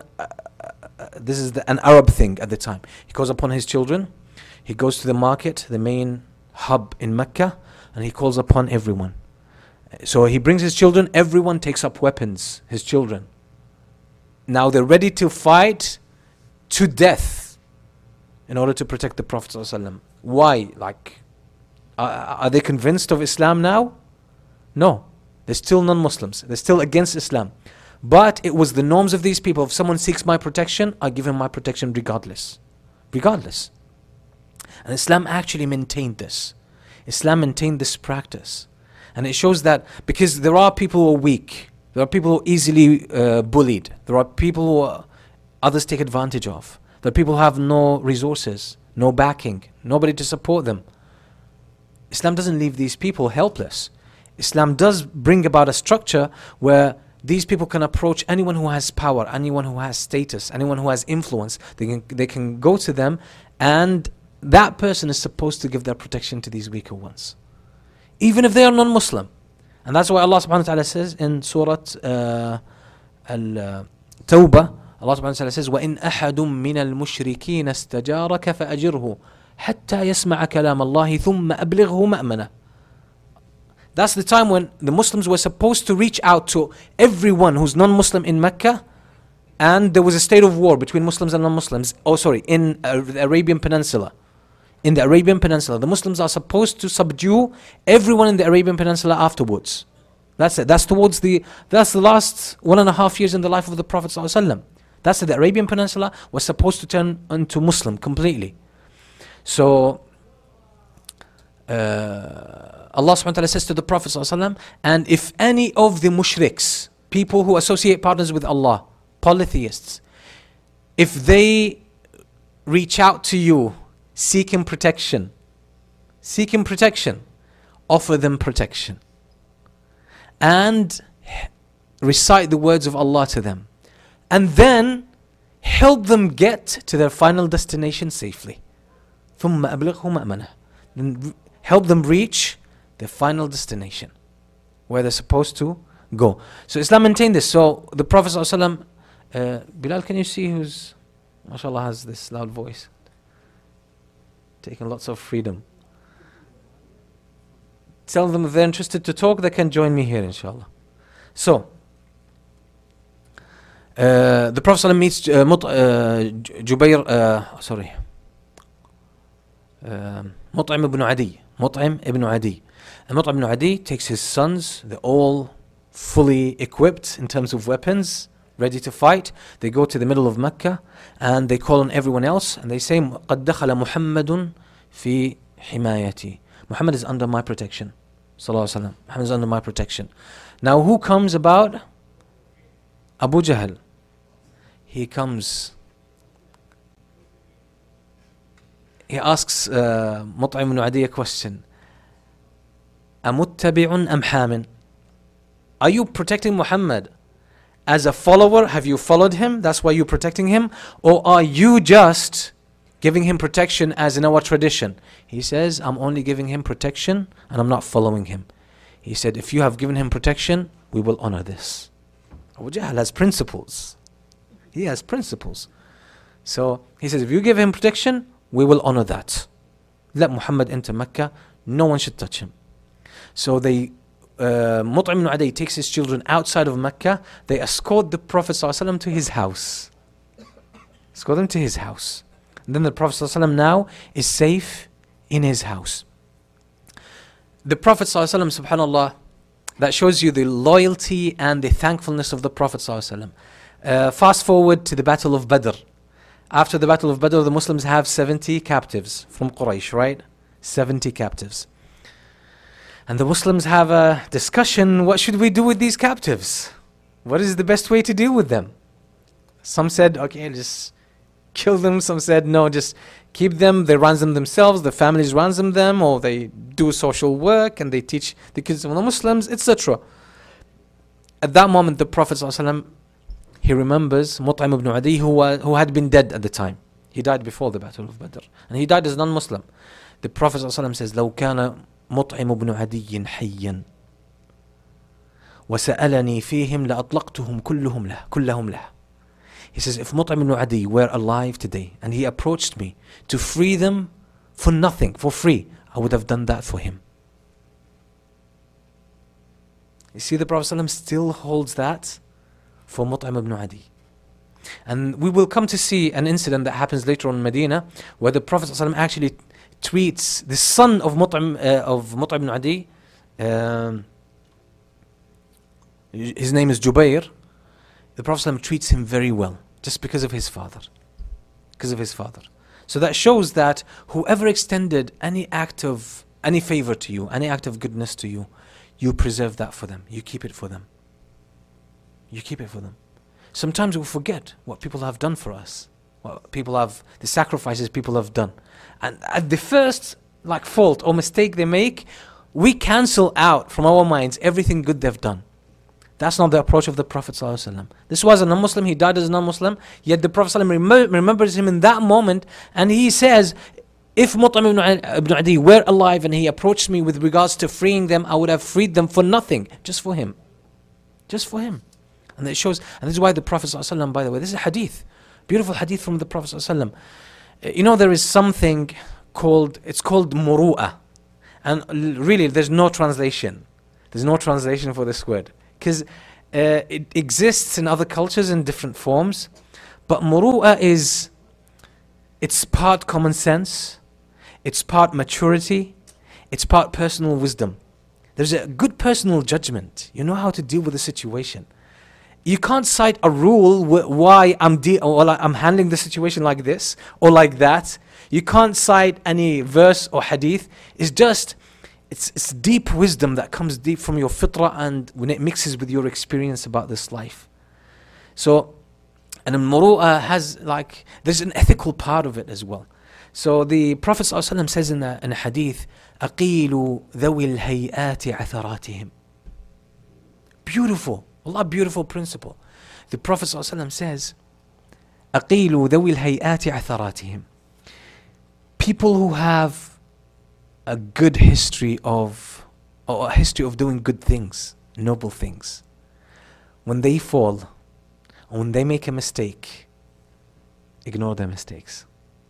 Arab thing at the time. He calls upon his children. He goes to the market, the main hub in Mecca, and he calls upon everyone. So he brings his children. Everyone takes up weapons, his children. Now they're ready to fight to death in order to protect the Prophet ﷺ. Why? Are they convinced of Islam now? No. They're still non-Muslims. They're still against Islam. But it was the norms of these people. If someone seeks my protection, I give him my protection regardless. Regardless. And Islam actually maintained this. Islam maintained this practice. And it shows that because there are people who are weak. There are people who are easily bullied. There are people who others take advantage of. There are people who have no resources, no backing, nobody to support them. Islam doesn't leave these people helpless. Islam does bring about a structure where these people can approach anyone who has power, anyone who has status, anyone who has influence. They can go to them, and that person is supposed to give their protection to these weaker ones, even if they are non-Muslim. And that's why Allah subhanahu wa ta'ala says in Surah Al-Tawbah, Allah subhanahu wa ta'ala says, وَإِنْ أَحَدٌ مِّنَ الْمُشْرِكِينَ اسْتَجَارَكَ فَأَجِرْهُ حَتَّى يَسْمَعَ كَلَامَ اللَّهِ ثُمَّ أَبْلِغْهُ مَأْمَنَهُ. That's the time when the Muslims were supposed to reach out to everyone who's non-Muslim in Mecca, and there was a state of war between Muslims and non-Muslims. In the Arabian Peninsula. In the Arabian Peninsula, the Muslims are supposed to subdue everyone in the Arabian Peninsula afterwards. That's it. That's the last 1.5 years in the life of the Prophet ﷺ. That's it. The Arabian Peninsula was supposed to turn into Muslim completely. So Allah subhanahu wa ta'ala says to the Prophet ﷺ, and if any of the mushriks, people who associate partners with Allah, polytheists, if they reach out to you seeking protection, offer them protection and recite the words of Allah to them, and then help them get to their final destination safely. ثُمَّ أَبْلِغْهُ مَأْمَنَهُ. Then help them reach their final destination, where they're supposed to go. So Islam maintained this. So the Prophet ﷺ, Bilal, can you see who's, mashallah, has this loud voice? Taking lots of freedom. Tell them if they're interested to talk, they can join me here, inshallah. So, the Prophet ﷺ meets Mut'im ibn Adi. Mut'im ibn Adi. And Mut'im ibn Adi takes his sons, they're all fully equipped in terms of weapons, ready to fight. They go to the middle of Mecca and they call on everyone else and they say, قَدْ دَخَلَ مُحَمَّدٌ فِي حِمَايَتِي. Muhammad is under my protection. Sallallahu Alaihi Wasallam. Muhammad is under my protection. Now who comes about? Abu Jahl. He comes. He asks Mut'im ibn Adi a question. أَمُتَّبِعٌ أَمْ حَامٍ. Are you protecting Muhammad as a follower? Have you followed him? That's why you're protecting him? Or are you just giving him protection as in our tradition? He says, I'm only giving him protection and I'm not following him. He said, if you have given him protection, we will honor this. Abu Jahl has principles. He has principles. So he says, if you give him protection, we will honor that. Let Muhammad enter Mecca. No one should touch him. So Mut'im ibn Adi takes his children outside of Mecca. They escort the Prophet ﷺ to his house. Escort them to his house. And then the Prophet ﷺ now is safe in his house. The Prophet ﷺ, subhanAllah, that shows you the loyalty and the thankfulness of the Prophet ﷺ. Fast forward to the Battle of Badr. After the Battle of Badr, the Muslims have 70 captives from Quraysh, right? 70 captives. And the Muslims have a discussion, what should we do with these captives? What is the best way to deal with them? Some said, okay, just kill them. Some said, no, just keep them. They ransom themselves, the families ransom them, or they do social work and they teach the kids of the Muslims, etc. At that moment, the Prophet ﷺ, he remembers Mut'im ibn Adi, who had been dead at the time. He died before the Battle of Badr. And he died as a non-Muslim. The Prophet ﷺ says, لو كان مطعم بن عدي حيا وسألني فيهم لأطلقتهم كلهم له. He says, if Mut'im ibn Adi were alive today and he approached me to free them for nothing, for free, I would have done that for him. You see, the Prophet ﷺ still holds that for Mut'im ibn Adi. And we will come to see an incident that happens later on in Medina, where the Prophet ﷺ actually treats the son of Mut'im ibn Adi, his name is Jubair. The Prophet ﷺ treats him very well, just because of his father. So that shows that whoever extended any favor to you, any act of goodness to you, you preserve that for them. You keep it for them. Sometimes we forget what people have done for us, the sacrifices people have done. And at the first fault or mistake they make, we cancel out from our minds everything good they've done. That's not the approach of the Prophet ﷺ. This was a non-Muslim, he died as a non-Muslim, yet the Prophet ﷺ remembers him in that moment, and he says, if Mut'im ibn Adi were alive and he approached me with regards to freeing them, I would have freed them for nothing, just for him. And it shows, and this is why the Prophet ﷺ, by the way, this is a hadith, beautiful hadith from the Prophet ﷺ. There is something called muru'ah, and really there's no translation for this word, because it exists in other cultures in different forms. But muru'ah it's part common sense, it's part maturity, it's part personal wisdom. There's a good personal judgment. You know how to deal with a situation. You can't cite a rule why I'm handling the situation like this or like that. You can't cite any verse or hadith. It's deep wisdom that comes deep from your fitrah, and when it mixes with your experience about this life. So, and muru'ah has there's an ethical part of it as well. So the Prophet ﷺ says in a hadith, أَقِيلُوا ذَوِي الْهَيْئَاتِ عَثَرَاتِهِمْ. Beautiful principle. The Prophet ﷺ says, أَقِيلُوا ذَوِي الْهَيْئَاتِ عَثَرَاتِهِمْ. People who have a good history or a history of doing good things, noble things, when they fall, or when they make a mistake, ignore their mistakes.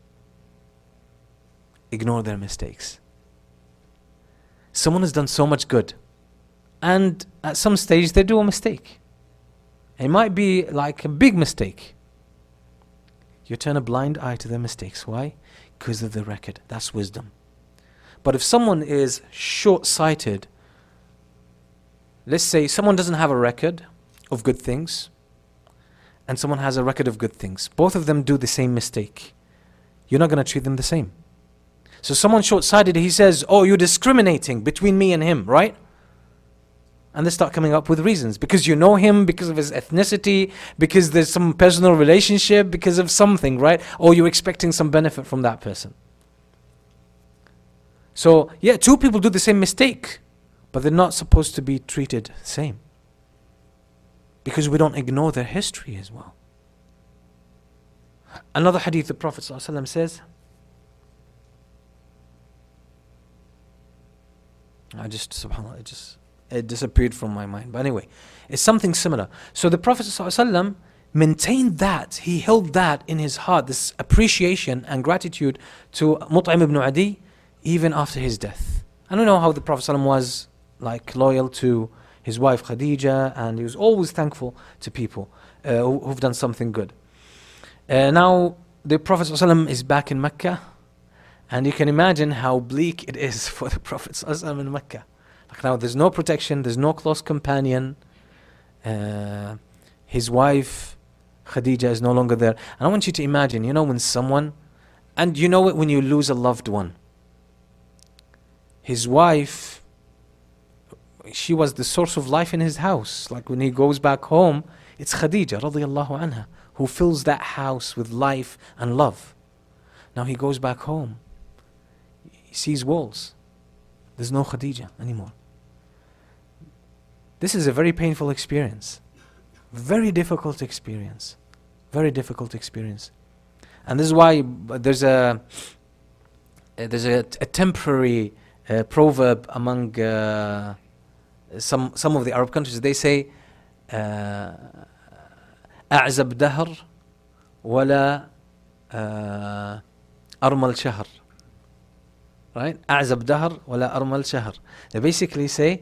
Someone has done so much good, and at some stage they do a mistake. It might be a big mistake. You turn a blind eye to their mistakes. Why? Because of the record. That's wisdom. But if someone is short-sighted, let's say someone doesn't have a record of good things, and someone has a record of good things. Both of them do the same mistake. You're not going to treat them the same. So someone short-sighted, he says, oh, you're discriminating between me and him, right? And they start coming up with reasons. Because you know him, because of his ethnicity, because there's some personal relationship, because of something, right? Or you're expecting some benefit from that person. So, yeah, two people do the same mistake, but they're not supposed to be treated the same. Because we don't ignore their history as well. Another hadith, the Prophet ﷺ says, subhanAllah, it disappeared from my mind. But anyway, it's something similar. So the Prophet ﷺ maintained that, he held that in his heart, this appreciation and gratitude to Mut'im ibn Adi, even after his death. I don't know how the Prophet ﷺ was loyal to his wife Khadija, and he was always thankful to people who've done something good. Now the Prophet ﷺ is back in Mecca, and you can imagine how bleak it is for the Prophet ﷺ in Mecca. Now there's no protection, there's no close companion. His wife Khadija is no longer there. And I want you to imagine, when someone, and you know it when you lose a loved one. His wife, she was the source of life in his house. When he goes back home, it's Khadija radiyallahu anha who fills that house with life and love. Now he goes back home, he sees walls. There's no Khadija anymore. This is a very painful experience. Very difficult experience. And this is why there's a temporary proverb among some of the Arab countries. They say أعزب دهر ولا أرمل شهر. Right? أعزب دهر ولا أرمل شهر. They basically say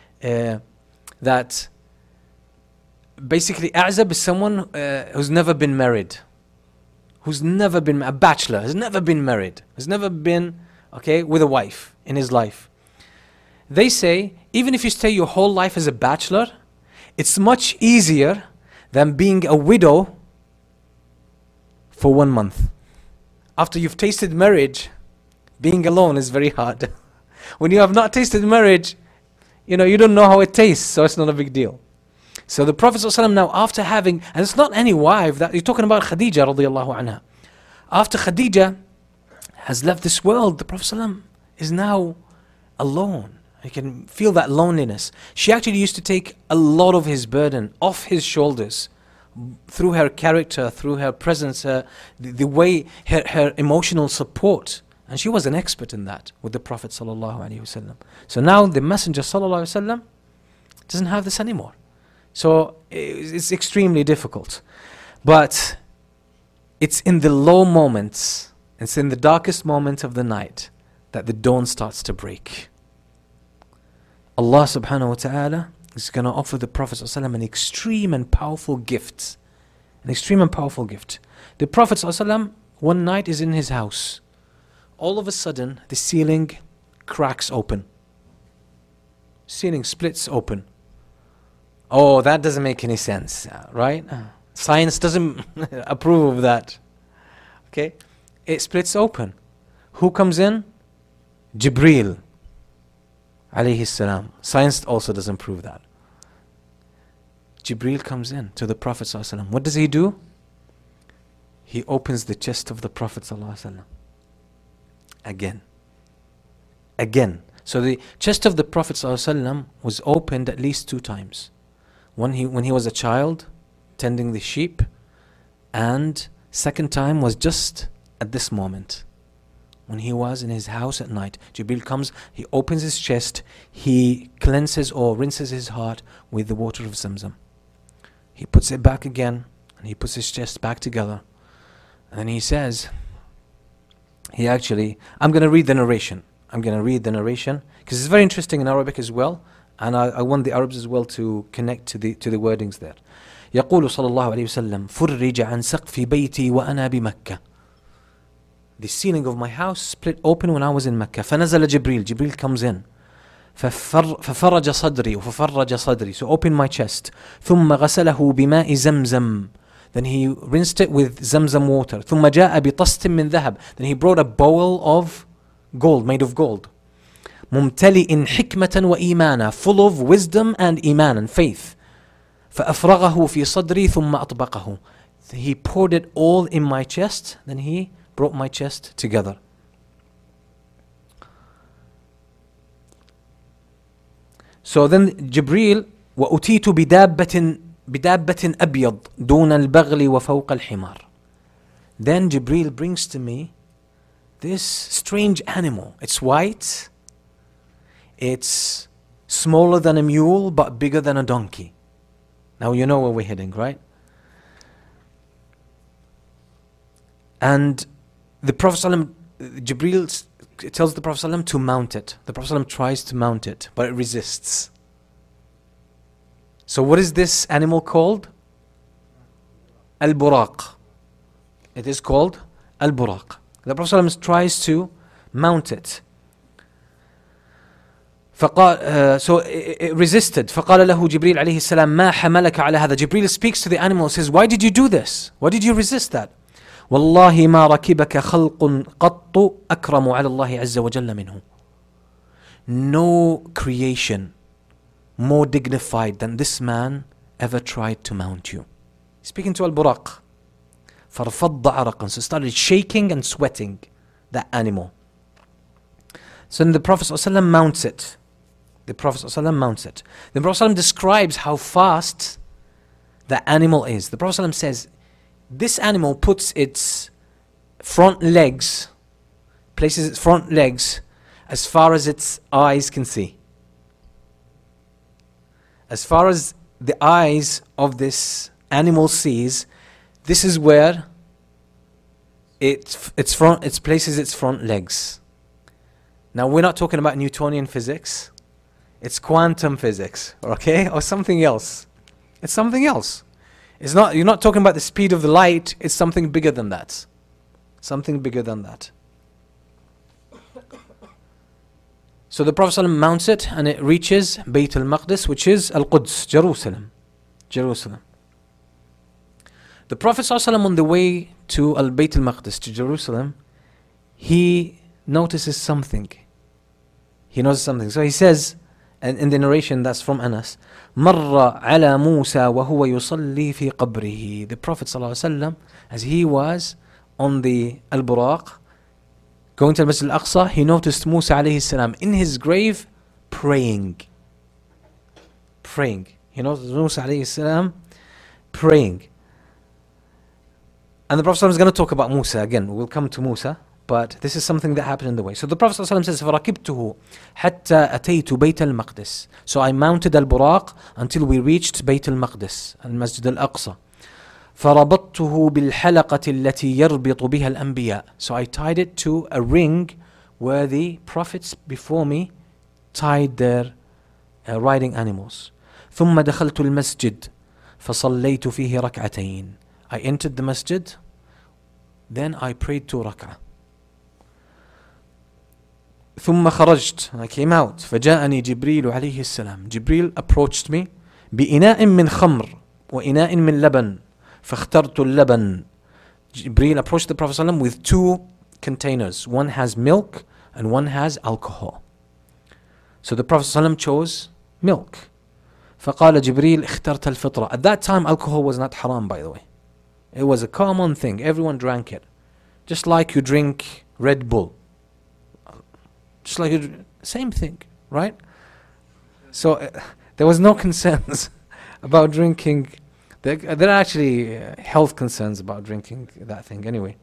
that basically أعزب is someone who's never been married, who's never been a bachelor, has never been married, has never been with a wife in his life. They say even if you stay your whole life as a bachelor, it's much easier than being a widow for 1 month. After you've tasted marriage, being alone is very hard. When you have not tasted marriage, you don't know how it tastes, so it's not a big deal. So the Prophet ﷺ now, after having, and it's not any wife, that you're talking about Khadija radiallahu anha. After Khadija has left this world, the Prophet ﷺ is now alone. He can feel that loneliness. She actually used to take a lot of his burden off his shoulders through her character, through her presence, the way, her emotional support. And she was an expert in that with the Prophet ﷺ. So now the Messenger ﷺ doesn't have this anymore. So it's extremely difficult. But it's in the low moments, it's in the darkest moments of the night that the dawn starts to break. Allah subhanahu wa ta'ala is going to offer the Prophet ﷺ an extreme and powerful gift. An extreme and powerful gift. The Prophet ﷺ one night is in his house. All of a sudden, the ceiling cracks open. Ceiling splits open. Oh, that doesn't make any sense, right? Science doesn't approve of that. Okay? It splits open. Who comes in? Jibreel alayhi salam. Science also doesn't prove that. Jibreel comes in to the Prophet ﷺ. What does he do? He opens the chest of the Prophet ﷺ. Again. So the chest of the Prophet ﷺ was opened at least 2 times. When he was a child, tending the sheep, and second time was just at this moment. When he was in his house at night, Jibreel comes, he opens his chest, he cleanses or rinses his heart with the water of Zamzam. He puts it back again, and he puts his chest back together. And then he says, I'm going to read the narration. Because it's very interesting in Arabic as well, and I want the Arabs as well to connect to the wordings there. يقول صلى الله عليه وسلم فرج عن سقف بيتي وأنا بمكة. The ceiling of my house split open when I was in Mecca. فنزل جبريل. Jibreel comes in. ففرج صدري. So open my chest. ثم غسله بماء زمزم. Then he rinsed it with Zamzam water. ثم جاء بطست من ذهب. Then he brought a bowl of gold, made of gold. ممتلئ حكمة وإيمانا. Full of wisdom and iman and faith. فأفرغه في صدري ثم أطبقه. He poured it all in my chest. Then he brought my chest together. So then Jibreel وأتيت بدابة أبيض دون البغل وفوق الحمار. Then Jibreel brings to me this strange animal. It's white. It's smaller than a mule but bigger than a donkey. Now you know where we're heading, right? And the Prophet ﷺ, Jibreel tells the Prophet ﷺ to mount it. The Prophet ﷺ tries to mount it, but it resists. So what is this animal called? Al-Buraq. It is called Al-Buraq. The Prophet ﷺ tries to mount it. So it resisted. فقال له جبريل عليه السلام ما حملك على هذا. Jibreel speaks to the animal and says, why did you do this? Why did you resist that? والله ما ركبك خلق قط أكرم على الله عز وجل منه. No creation more dignified than this man ever tried to mount you. Speaking to Al-Buraq. فَرْفَضَّ عَرَقًا. So started shaking and sweating, that animal. So then the Prophet ﷺ mounts it. The Prophet ﷺ describes how fast the animal is. The Prophet ﷺ says, this animal places its front legs as far as its eyes can see. As far as the eyes of this animal sees, this is where it places its front legs. Now we're not talking about Newtonian physics. It's quantum physics, okay? Or something else. It's something else. You're not talking about the speed of the light, it's something bigger than that. Something bigger than that. So the Prophet ﷺ mounts it and it reaches Bayt al-Maqdis, which is Al-Quds, Jerusalem. The Prophet ﷺ on the way to Bayt al-Maqdis, to Jerusalem, he notices something. So he says, and in the narration that's from Anas, مَرَّ عَلَى مُوسَى وَهُوَ يُصَلِّي فِي قَبْرِهِ. The Prophet ﷺ, as he was on the Al-Buraq, going to the Masjid al-Aqsa, he noticed Musa alayhi salam in his grave praying. He noticed Musa alayhi salam praying. And the Prophet is going to talk about Musa again. We'll come to Musa, but this is something that happened in the way. So the Prophet says, فَرَكِبْتُهُ حَتَّى أَتَيْتُ بَيْتَ الْمَقْدِسِ. So I mounted Al-Buraq until we reached Bayt al-Maqdis, al-Masjid al-Aqsa. فَرَبَطْتُهُ بِالْحَلَقَةِ الَّتِي يَرْبِطُ بِهَا الْأَنْبِيَاءِ. So I tied it to a ring where the prophets before me tied their riding animals. ثُمَّ دَخَلْتُ الْمَسْجِدِ فَصَلَّيْتُ فِيهِ رَكْعَتَيْنِ. I entered the masjid, then I prayed 2 rak'ah. ثُمَّ خَرَجْتُ. I came out. فَجَاءَنِي جِبْرِيلُ عَلَيْهِ السَّلَامُ. Jibreel approached me بِإِنَاءٍ مِّنْ خَمْرٍ وَإِنَاءٍ مِّن لَبَنٍ فَاخْتَرْتُ اللَّبَنَ. Jibreel approached the Prophet ﷺ with 2 containers. One has milk and one has alcohol. So the Prophet ﷺ chose milk. فَقَالَ جِبْرِيلُ اخْتَرْتَ الْفِطْرَةَ. At that time alcohol was not haram, by the way. It was a common thing. Everyone drank it. Just like you drink Red Bull. Just like same thing, right? So there was no concerns about drinking. There are actually health concerns about drinking that thing anyway.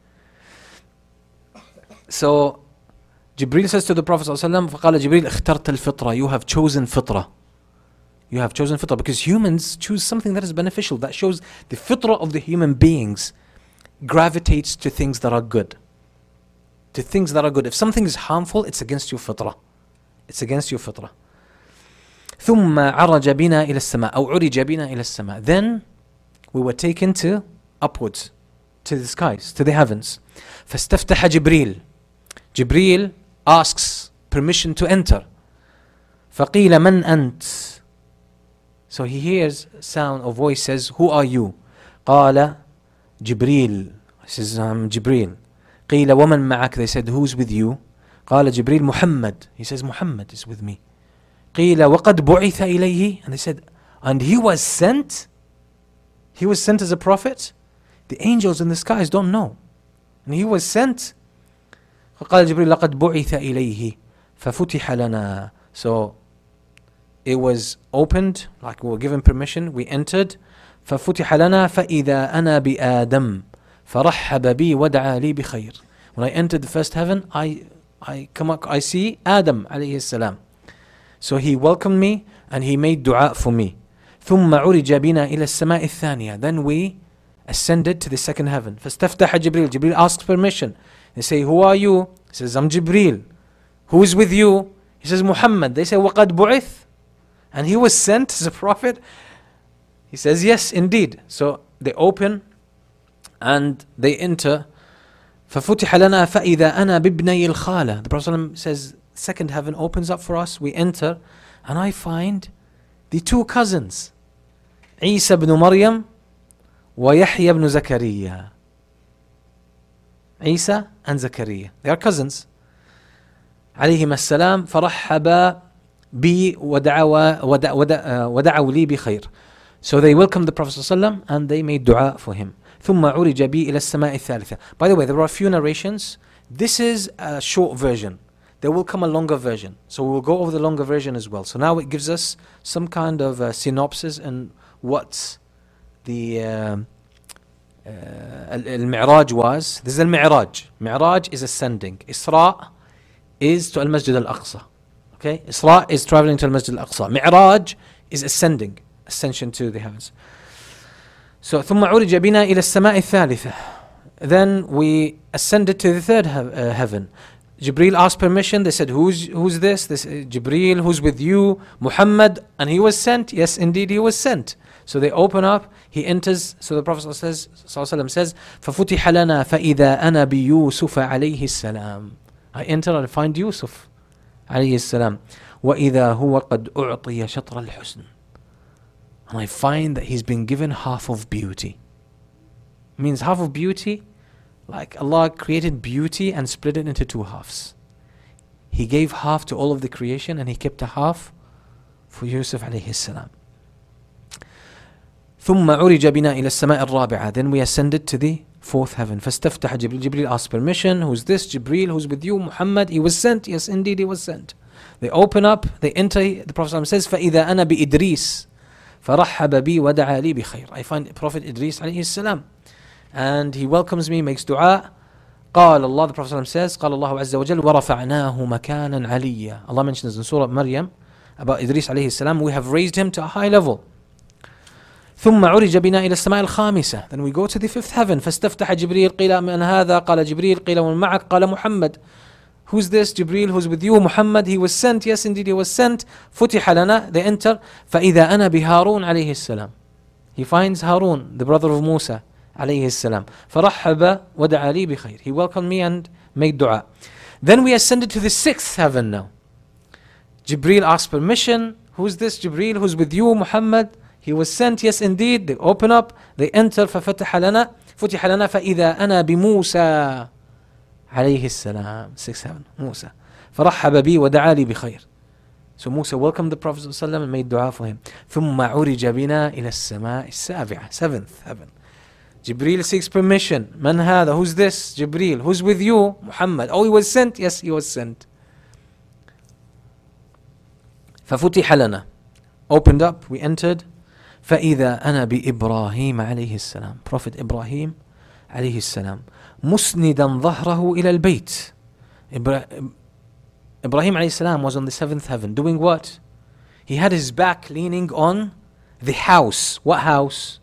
So Jibreel says to the Prophet ﷺ, فَقَالَ جِبْرِيلُ اخْتَرْتَ الْفِطْرَةَ. You have chosen fitrah. You have chosen fitrah, because humans choose something that is beneficial. That shows the fitrah of the human beings gravitates to things that are good. To things that are good. If something is harmful, it's against your fitrah. It's against your fitrah. ثُمَّ عَرَجَ بِنَا إِلَى السَّمَاءِ أو عُرِجَ بِنَا إِلَى السَّمَاءِ. Then we were taken to upwards, to the skies, to the heavens. فَاسْتَفْتَحَ جِبْرِيلُ. Jibreel asks permission to enter. فَقِيلَ مَنْ أَنْتِ. So he hears sound or voice says, who are you? قال جبريل. He says, I'm Jibreel. قيل ومن معك. They said, who's with you? قال جبريل محمد. He says, Muhammad is with me. قيل وقد بعث إليه. And they said, and he was sent? He was sent as a prophet? The angels in the skies don't know. And he was sent? فقال جبريل لقد بعث إليه ففتح لنا. So it was opened, like we were given permission, we entered. ففتح لنا فإذا أنا بآدم فرحب بي ودعا لي بخير. When I entered the first heaven, I see Adam alayhi salam. So he welcomed me and he made dua for me. ثم عرج بنا إلى السماء الثانية. Then we ascended to the second heaven. فاستفتح جبريل. Jibreel asked permission. They say, who are you? He says, I'm Jibreel. Who is with you? He says, Muhammad. They say, وقد بعث. And he was sent as a prophet? He says, yes, indeed. So they open and they enter. فَفُتِحَ لَنَا فَإِذَا أَنَا بِبْنَيِ الْخَالَةِ. The Prophet ﷺ says, second heaven opens up for us. We enter and I find the 2 cousins. Isa ibn Maryam wa Yahya ibn Zakaria. Isa and Zakaria. They are cousins. عليهم السلام فرحبا بي ودعوا لي بخير. So they welcomed the Prophet ﷺ and they made dua for him. ثم عرج بي إلى السماء الثالثة. By the way, there are a few narrations. This is a short version. There will come a longer version. So we will go over the longer version as well. So now it gives us some kind of synopsis and what the Al-Mi'raj was. This is Al-Mi'raj. Mi'raj is ascending. Isra is to Al-Masjid Al-Aqsa. Okay, Isra is traveling to Al-Masjid Al-Aqsa. Mi'raj is ascension to the heavens. So ثم عرج بنا إلى السماء الثالثة. Then we ascended to the third heaven. Jibreel asked permission. They said, who's this? This Jibreel, who's with you? Muhammad, and he was sent. Yes, indeed, he was sent. So they open up. He enters. So the Prophet says, فَفُتِحَ لَنَا فَإِذَا أَنَا بِيُوسُفَ عَلَيْهِ السَّلَامِ. I enter and find Yusuf عليه السلام. وَإِذَا هُوَ قَدْ أُعْطِيَ شَطْرَ الْحُسْنِ. And I find that he's been given half of beauty. Means half of beauty, like Allah created beauty and split it into two halves. He gave half to all of the creation and he kept a half for Yusuf عليه السلام. ثم عرج بنا إلى السماء الرابعة. Then we ascended to the fourth heaven. فاستفتح جبريل. Jibreel asked permission. Who's this? Jibreel, who's with you? Muhammad, he was sent. Yes, indeed, he was sent. They open up, they enter. The Prophet says, فإذا أنا بإدريس فرحب بي ودعا لي بخير. I find Prophet Idris عليه السلام. And he welcomes me, makes dua. قال Allah, the Prophet says, قال الله عز وجل ورفعناه مكانا عليا. Allah mentions in Surah Maryam about Idris عليه السلام, we have raised him to a high level. ثم عرج بنا إلى السماء الخامسة. Then we go to the fifth heaven. فاستفتح جبريل قيل من هذا قال جبريل قيل ومن معك قال محمد. Who's this? Jibreel, who's with you? Muhammad, he was sent. Yes, indeed, he was sent. فتح لنا. They enter. فإذا أنا بهارون عليه السلام. He finds Harun, the brother of Musa عليه السلام. فرحب ودعا لي بخير. He welcomed me and made dua. Then we ascended to the sixth heaven now. Jibreel asked permission. Who's this? Jibreel, who's with you? Muhammad. He was sent. Yes, indeed. They open up. They enter. ففتح لنا. فتح لنا فإذا أنا بموسى عليه السلام. Sixth heaven. Musa. فرحب بي ودعا لي بخير. So Musa welcomed the Prophet ﷺ and made dua for him. ثم عرج بنا إلى السماء السابعة. Seventh heaven. Jibreel seeks permission. من هذا? Who's this? Jibreel. Who's with you? Muhammad. Oh, he was sent? Yes, he was sent. ففتح لنا. Opened up. We entered. فإذا أنا بإبراهيم عليه السلام. Prophet Ibrahim عليه السلام. مسندا ظهره إلى البيت. Ibrahim عليه السلام was on the seventh heaven. Doing what? He had his back leaning on the house. What house?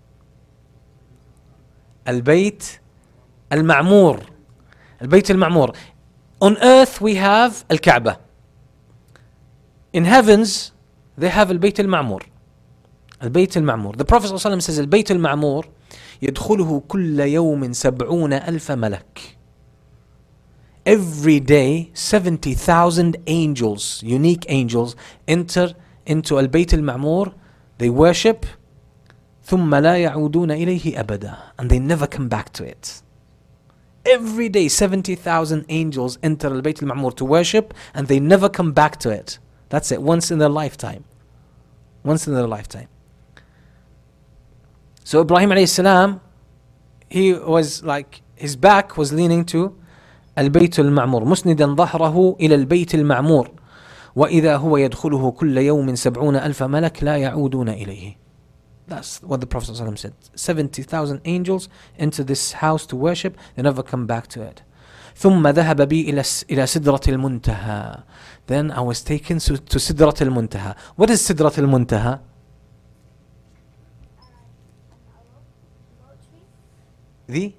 البيت المعمور. البيت المعمور. On earth we have الكعبة. In heavens they have البيت المعمور. البيت المعمور. The Prophet ﷺ says البيت المعمور يدخله كل يوم 70,000 ملك. Every day 70,000 angels, unique angels, enter into البيت المعمور. They worship. ثم لا يعودون إليه أبدا. And they never come back to it. Every day 70,000 angels enter البيت المعمور to worship and they never come back to it. That's it. Once in their lifetime. Once in their lifetime. So Ibrahim alayhi salam, he was like, his back was leaning to البيت المعمور. مسندا ظهره إلى البيت المعمور. وإذا هو يدخله كل يوم 70,000 ملك لا يعودون إليه. That's what the Prophet ﷺ said. 70,000 angels enter this house to worship. They never come back to it. ثم ذهب بي إلى سدرة المنتهى. Then I was taken to سدرة المنتهى. What is سدرة المنتهى? The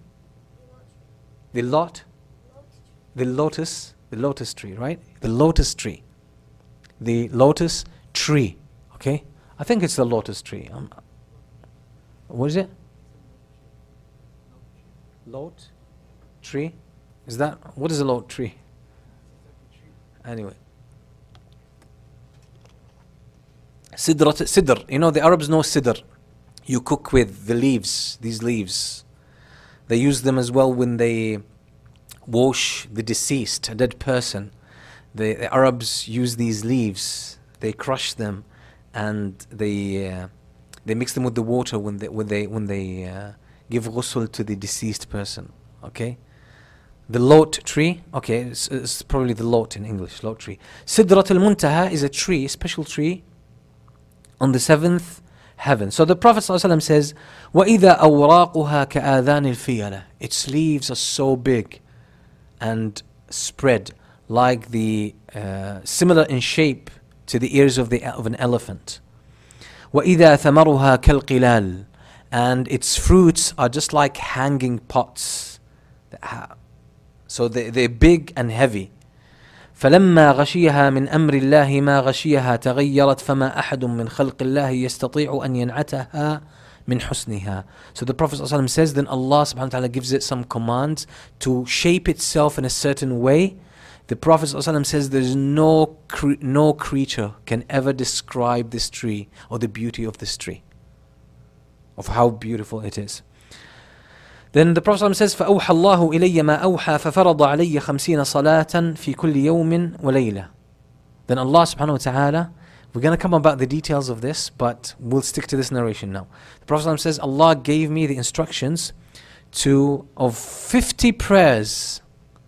lotus tree, right? The lotus tree. The lotus tree. Okay? I think it's the lotus tree. What is it? Lot tree? Is that, what is a lot tree? Anyway. Sidr. You know, the Arabs know sidr. You cook with the leaves, these leaves. They use them as well when they wash the deceased, a dead person. The Arabs use these leaves. They crush them and they mix them with the water when they give ghusl to the deceased person. Okay, the lot tree. Okay, it's probably the lot in English. Lot tree. Sidrat al-Muntaha is a tree, a special tree, on the seventh heaven. So the Prophet ﷺ says, وَإِذَا أَوْرَاقُهَا كَآذَانِ الْفِيَلَةِ. Its leaves are so big and spread like the similar in shape to the ears of an elephant. وَإِذَا ثَمَرُهَا كَالْقِلَالِ, and its fruits are just like hanging pots. So they're big and heavy. فلما غشيها من أمر الله ما غشيها تغيرت فما أحد من خلق الله يستطيع أن ينعتها من حسنها. So the Prophet ﷺ says, then Allah subhanahu wa ta'ala gives it some commands to shape itself in a certain way. The Prophet ﷺ says there's no creature can ever describe this tree or the beauty of this tree, of how beautiful it is. Then the Prophet ﷺ says, فَأَوْحَى اللَّهُ إِلَيَّ مَا أَوْحَى فَفَرَضَ عَلَيَّ 50 صَلَاةً فِي كُلِّ يَوْمٍ وَلَيْلَةٍ. Then Allah subhanahu wa ta'ala, we're going to come about the details of this, but we'll stick to this narration now. The Prophet ﷺ says, Allah gave me the instructions of 50 prayers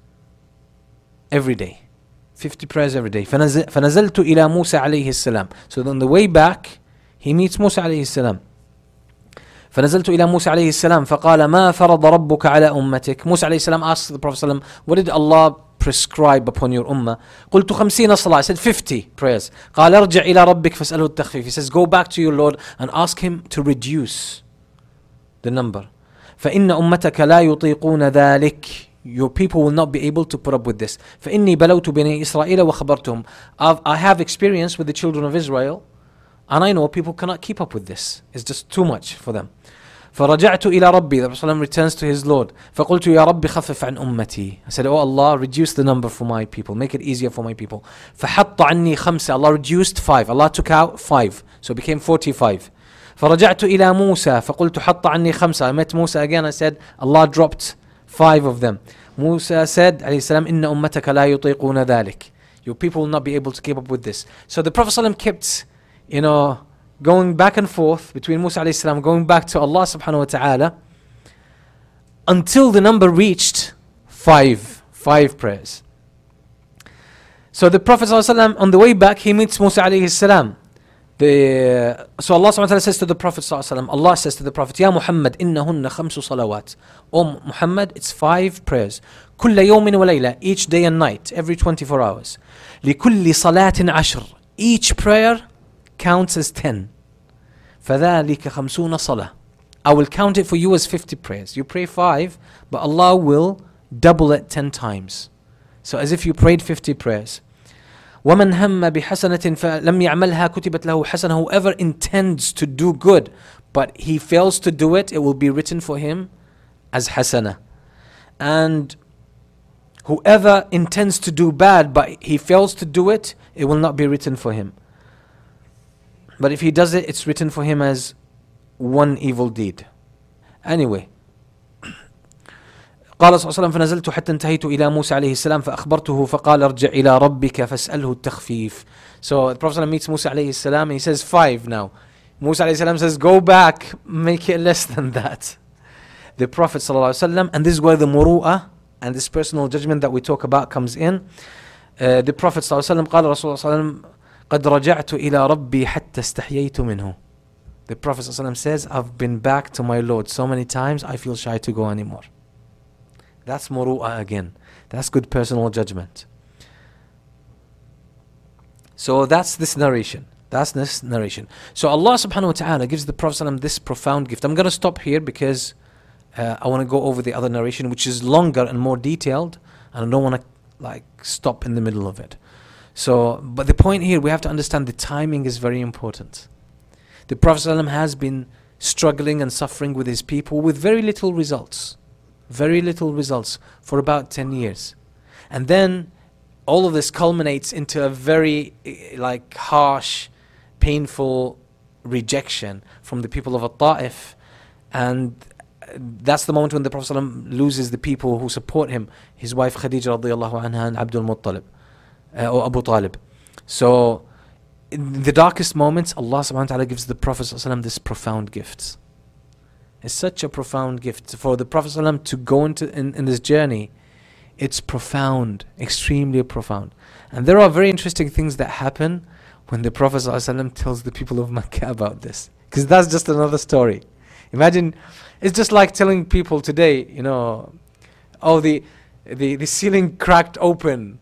every day. 50 prayers every day. فَنَزَلْتُ إِلَى مُوسَى عَلَيْهِ السَّلَامِ. So on the way back, he meets Musa عليه السلام. فنزلت إلى موسى عليه السلام فقال ما فرض ربك على أمتك. Musa عليه السلام asked the Prophet ﷺ, what did Allah prescribe upon your ummah? قلت 50 صلاة. I said 50 prayers. قال ارجع إلى ربك فاسأله التخفيف. He says, go back to your Lord and ask him to reduce the number. فإن أمتك لا يطيقون ذلك. Your people will not be able to put up with this. فإني بلوت بني إسرائيل وخبرتهم. I have experience with the children of Israel, and I know people cannot keep up with this. It's just too much for them. فرجعت إلى ربي. The Prophet returns to his Lord. فقلت يا ربي خفف عن أمتي. I said, oh Allah, reduce the number for my people. Make it easier for my people. فحط عني 5. Allah reduced 5. Allah took out 5. So it became 45. فرجعت إلى موسى فقلت حط عني 5. I met Musa again. I said, Allah dropped 5 of them. Musa said, عليه السلام, إن أمتك لا يطيقون ذلك. Your people will not be able to keep up with this. So the Prophet kept, going back and forth between Musa alayhi salam, going back to Allah subhanahu wa ta'ala, until the number reached 5 prayers. So the Prophet ﷺ, on the way back, he meets Musa alayhi salam. So Allah subhanahu wa ta'ala says to the Prophet ﷺ, Allah says to the Prophet, Ya Muhammad, innahunna 5 salawat. Oh Muhammad, it's 5 prayers. كل يوم وليلة, each day and night, every 24 hours. لكل صلاة 10. Each prayer counts as 10. فذلك 50 صلاة. I will count it for you as 50 prayers. You pray 5, but Allah will double it 10 times. So as if you prayed 50 prayers. ومن هم بحسنة فلم يعملها كتبت له حسنة. Whoever intends to do good, but he fails to do it, it will be written for him as hasana. And whoever intends to do bad, but he fails to do it, it will not be written for him. But if he does it, it's written for him as one evil deed. Anyway. قال صلى الله عليه وسلم فنزلت حتى انتهيت إلى موسى عليه السلام فأخبرته فقال ارجع إلى ربك فاسأله التخفيف. So the Prophet meets Musa عليه السلام and he says 5 now. Musa عليه السلام says go back, make it less than that. The Prophet صلى الله عليه وسلم, and this is where the muru'ah and this personal judgment that we talk about comes in. The Prophet صلى الله عليه وسلم قال رسول الله صلى الله عليه وسلم قد رجعت إلى ربي حتى استحييت منه. The Prophet صلى الله عليه وسلم says, I've been back to my Lord so many times I feel shy to go anymore. That's muru'ah again. That's good personal judgment. So that's this narration. So Allah subhanahu wa ta'ala gives the Prophet ﷺ this profound gift. I'm going to stop here because I want to go over the other narration, which is longer and more detailed, and I don't want to stop in the middle of it. So, but the point here, we have to understand the timing is very important. The Prophet ﷺ has been struggling and suffering with his people with very little results for about 10 years. And then all of this culminates into a very harsh, painful rejection from the people of At-Ta'if. And that's the moment when the Prophet ﷺ loses the people who support him, his wife Khadija radiallahu anha and Abdul Muttalib, or Abu Talib. So in the darkest moments, Allah subhanahu wa ta'ala gives the Prophet ﷺ this profound gift. It's such a profound gift for the Prophet ﷺ to go into in this journey. It's profound, extremely profound. And there are very interesting things that happen when the Prophet ﷺ tells the people of Mecca about this. Because that's just another story. Imagine, it's just like telling people today, oh, the ceiling cracked open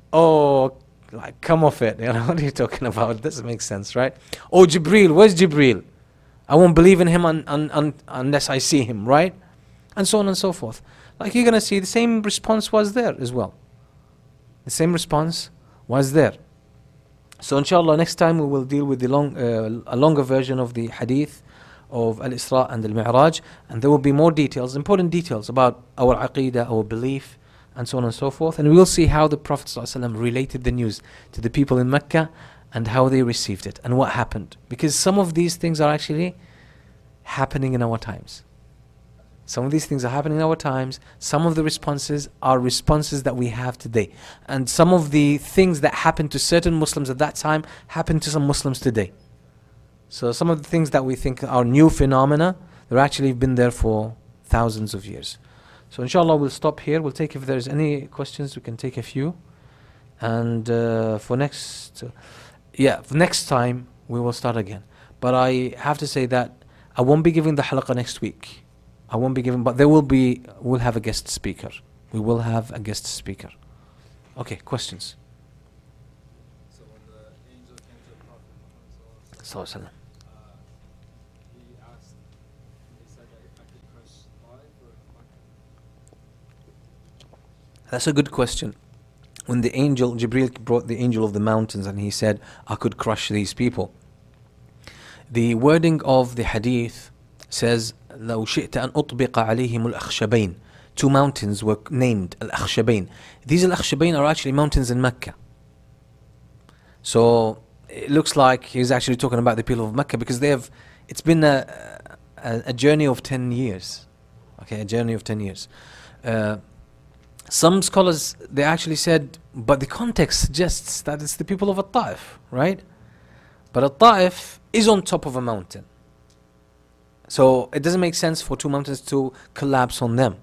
Oh, like, come off it. You know, what are you talking about? It doesn't make sense, right? Oh, Jibreel, where's Jibreel? I won't believe in him unless I see him, right? And so on and so forth. Like, you're going to see the same response was there as well. The same response was there. So inshallah, next time we will deal with the a longer version of the hadith of Al-Isra and Al-Mi'raj, and there will be more details, important details about our aqeedah, our belief, and so on and so forth. And we will see how the Prophet ﷺ related the news to the people in Mecca and how they received it and what happened. Because some of these things are actually happening in our times. Some of these things are happening in our times. Some of the responses are responses that we have today. And some of the things that happened to certain Muslims at that time happened to some Muslims today. So some of the things that we think are new phenomena, they've actually been there for thousands of years. So inshallah we'll stop here. We'll take, if there's any questions, we can take a few. And for next time we will start again. But I have to say that I won't be giving the halaqah next week. I won't be giving, but we'll have a guest speaker. We will have a guest speaker. Okay, questions? So when the angel came to the Prophet Muhammad Sallallahu he asked, he said that if I could crush Taif or Makkah. That's a good question. When the angel, Jibreel brought the angel of the mountains and he said, I could crush these people. The wording of the hadith says, لو شئت أن أطبق عليهم الأخشبين. Two mountains were named Al-Akhshabain. These Al-Akhshabain are actually mountains in Mecca. So it looks like he's actually talking about the people of Mecca because it's been a journey of 10 years. Okay, a journey of 10 years. Some scholars, they actually said, but the context suggests that it's the people of Al-Ta'if, right? But Al-Ta'if is on top of a mountain. So it doesn't make sense for two mountains to collapse on them.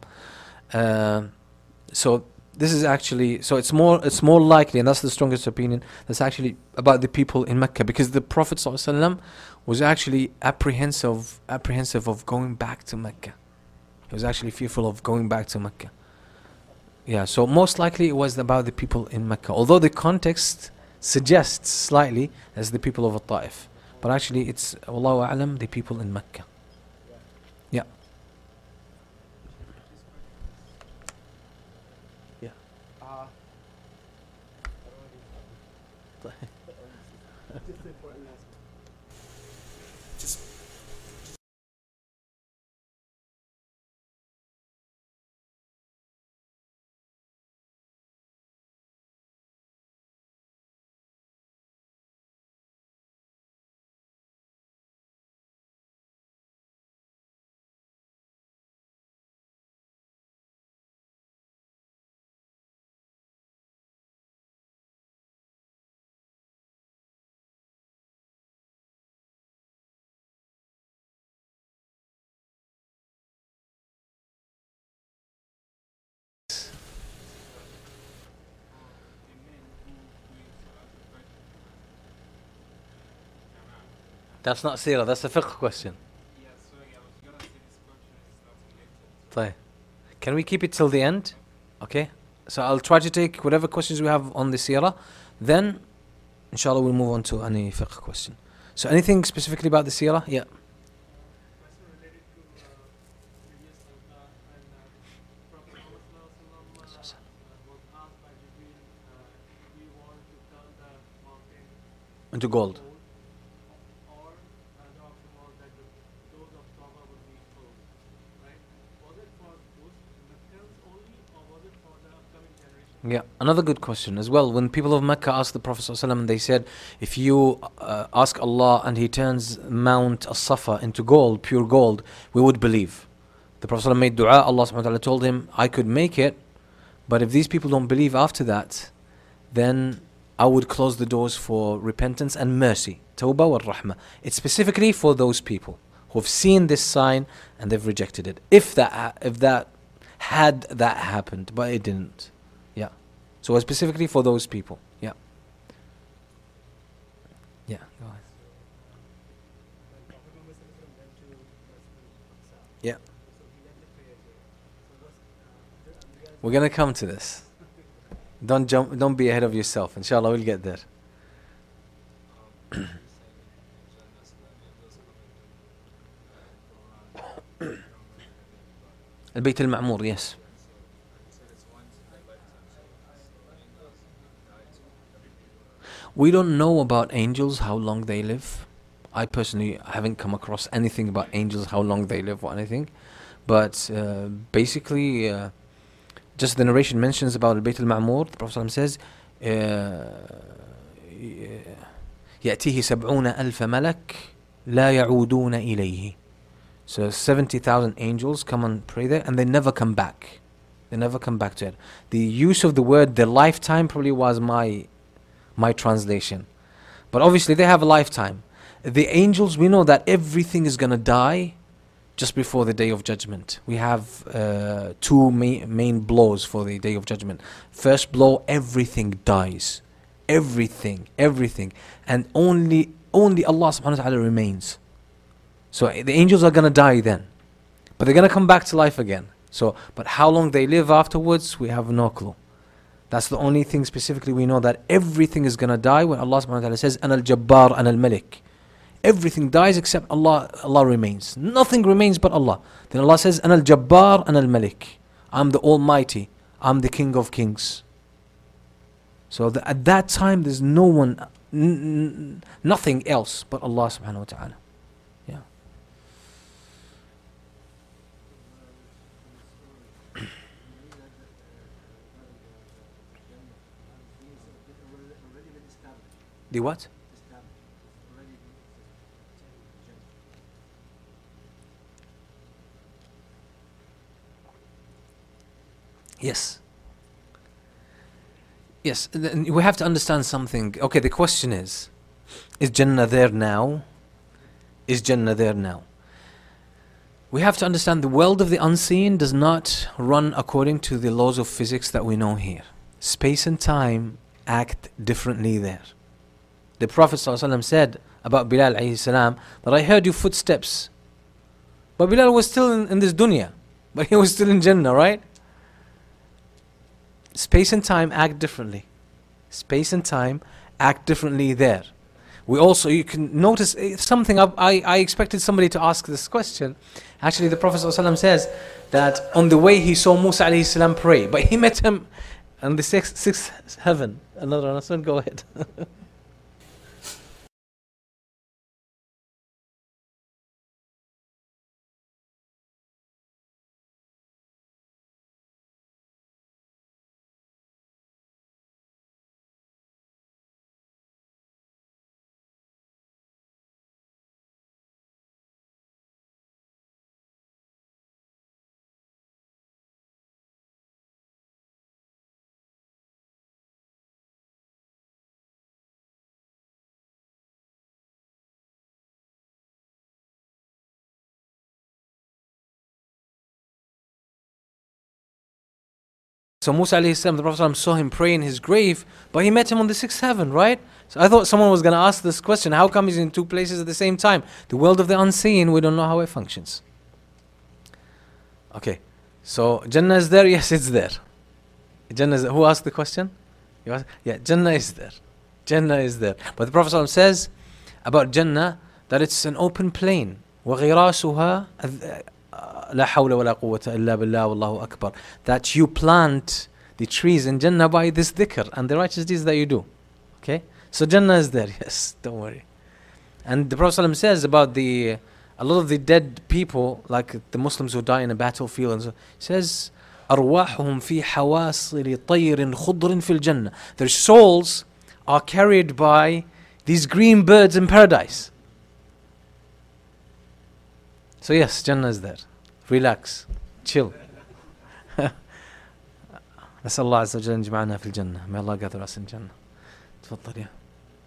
So this is actually, so it's more likely, and that's the strongest opinion, that's actually about the people in Mecca, because the Prophet ﷺ was actually apprehensive of going back to Mecca. He was actually fearful of going back to Mecca. Yeah, so most likely it was about the people in Mecca, although the context suggests slightly as the people of Al-Ta'if. But actually it's, Wallahu A'lam, the people in Mecca. Yeah. Yeah. That's not seerah, that's a fiqh question. Yeah, sorry, I was gonna say this question is not related. طيب. Can we keep it till the end? Okay. So I'll try to take whatever questions we have on the seerah. Then, inshallah, we'll move on to any fiqh question. So anything specifically about the seerah? Yeah. Question related to previous halqa and Prophet Muhammad was asked by Jibreel if he wanted to turn the mountain Into gold. or the option was that the doors of Kaaba would be closed, right? Was it for those Meccans only or was it for the upcoming generation? Yeah, another good question as well. When people of Mecca asked the Prophet ﷺ, they said, if you ask Allah and He turns Mount As-Safa into gold, pure gold, we would believe. The Prophet ﷺ made dua. Allah subhanahu wa ta'ala told him, I could make it, but if these people don't believe after that, then I would close the doors for repentance and mercy. Tawbah wa rahmah. It's specifically for those people who have seen this sign and they've rejected it. If that had that happened, but it didn't. Yeah. So specifically for those people. Yeah. Yeah. Go ahead. Yeah. We're gonna come to this. Don't be ahead of yourself. Inshallah, we'll get there. Al-Bayt al-Ma'mur, yes. We don't know about angels, how long they live. I personally haven't come across anything about angels, how long they live or anything. But basically, just the narration mentions about Al-Bayt al-Ma'mur. The Prophet ﷺ says, يأتيه 70,000 ملك لا يعودون إليه. So 70,000 angels come and pray there, and they never come back. They never come back to it. The use of the word their lifetime probably was my translation. But obviously they have a lifetime. The angels, we know that everything is going to die just before the Day of Judgment. We have two main blows for the Day of Judgment. First blow, everything dies. Everything. And only Allah subhanahu wa ta'ala remains. So the angels are going to die then. But they're going to come back to life again. But how long they live afterwards, we have no clue. That's the only thing specifically we know, that everything is going to die when Allah subhanahu wa ta'ala says, Ana al-Jabbar, Ana al-Malik. Everything dies except Allah remains. Nothing remains but Allah. Then Allah says, Ana al-Jabbar, Ana al-Malik. I'm the Almighty. I'm the King of Kings. So at that time, there's no one, nothing else but Allah subhanahu wa ta'ala. Yeah. The what? Yes. Yes, we have to understand something. Okay, the question is Jannah there now? Is Jannah there now? We have to understand the world of the unseen does not run according to the laws of physics that we know here. Space and time act differently there. The Prophet ﷺ said about Bilal alayhi salam that I heard your footsteps. But Bilal was still in this dunya. But he was still in Jannah, right? Space and time act differently. Space and time act differently there. We also, you can notice something. I expected somebody to ask this question. Actually, the Prophet ﷺ says that on the way he saw Musa alayhi salam pray, but he met him on the sixth heaven. Another answer, go ahead. So Musa alayhi salam, the Prophet saw him pray in his grave, but he met him on the sixth heaven, right? So I thought someone was going to ask this question, how come he's in two places at the same time? The world of the unseen, we don't know how it functions. Okay, so Jannah is there? Yes, it's there. Jannah is there. Who asked the question? Yeah, Jannah is there. Jannah is there. But the Prophet says about Jannah that it's an open plain. وَغِرَاسُهَا لا حول ولا قوة إلا بالله والله أكبر. That you plant the trees in Jannah by this dhikr and the righteous deeds that you do. Okay? So Jannah is there, yes, don't worry. And the Prophet ﷺ says about a lot of the dead people, like the Muslims who die in a battlefield, and so, he says, أرواحهم في حواصل طير خضر في الجنة. Their souls are carried by these green birds in paradise. So yes, Jannah is there. Relax, chill. نسأل الله عز وجل أن يجمعنا في الجنة. May Allah gather us in Jannah. تفضل يا.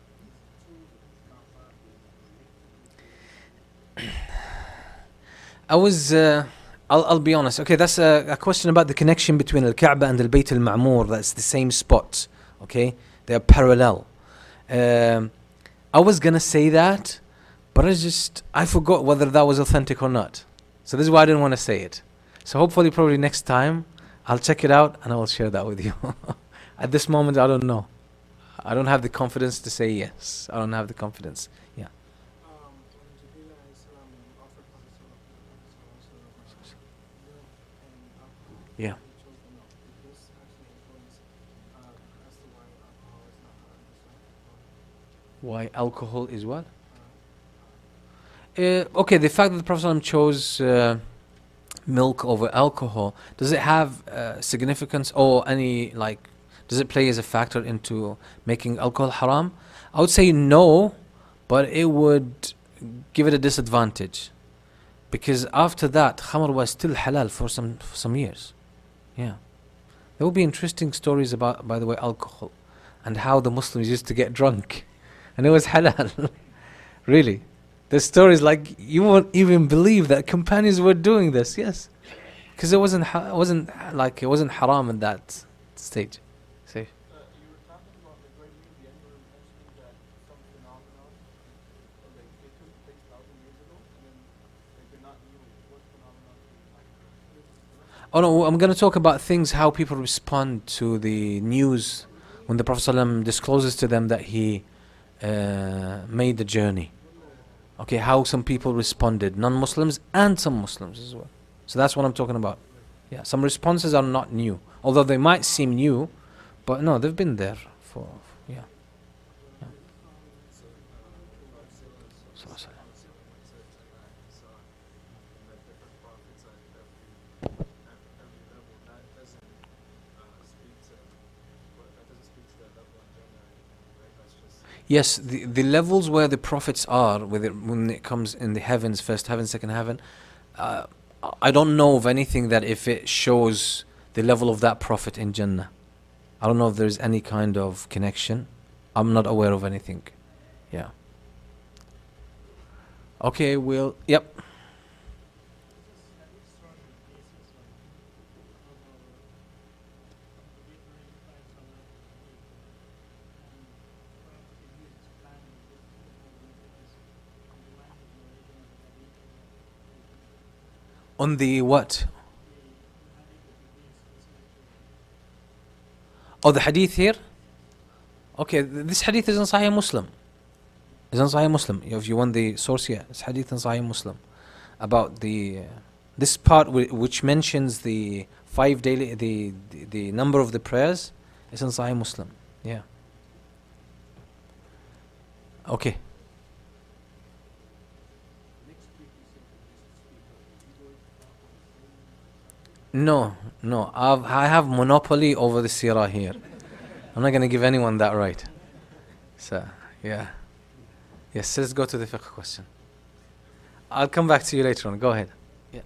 I'll be honest. Okay, that's a question about the connection between Al-Kaaba and Al-Bayt al-Ma'mur. That's the same spot. Okay, they are parallel. I was gonna say that, but I forgot whether that was authentic or not. So this is why I didn't want to say it. So hopefully, probably next time, I'll check it out and I will share that with you. At this moment, I don't know. I don't have the confidence to say yes. I don't have the confidence. Yeah. When Jibreel alayhi salam offered Prophet sallallahu milk and alcohol, Yeah. he chose the milk. Did this actually influence as to why alcohol is not haram as well? Why alcohol is what? Or, Okay, the fact that the Prophet ﷺ chose milk over alcohol, does it have significance or any, like, does it play as a factor into making alcohol haram? I would say no, but it would give it a disadvantage. Because after that, khamr was still halal for some years. Yeah. There will be interesting stories about, by the way, alcohol and how the Muslims used to get drunk. And it was halal. Really. There's stories like you won't even believe that companions were doing this. Yes, because it wasn't haram in that stage. See, you were talking about the great media, and you were mentioning that some phenomenon, like it took place 1,000 years ago, and then they're not new. What phenomenon? oh no, I'm going to talk about things how people respond to the news when the Prophet ﷺ discloses to them that he made the journey. Okay, how some people responded, non-Muslims and some Muslims as well. So that's what I'm talking about. Yeah, some responses are not new, although they might seem new, but no, they've been there for yeah. Yes, the levels where the prophets are, when it comes in the heavens, first heaven, second heaven, I don't know of anything that if it shows the level of that prophet in Jannah. I don't know if there's any kind of connection. I'm not aware of anything. Yeah. Okay, yep. On the what? Oh, the hadith here? Okay, this hadith is in Sahih Muslim. It's in Sahih Muslim. If you want the source here, it's hadith in Sahih Muslim. About the this part which mentions the 5 daily, the number of the prayers, is in Sahih Muslim. Yeah. Okay. No, I have monopoly over the seerah here. I'm not going to give anyone that right. So, yeah. Yes, let's go to the fiqh question. I'll come back to you later on. Go ahead. Yeah.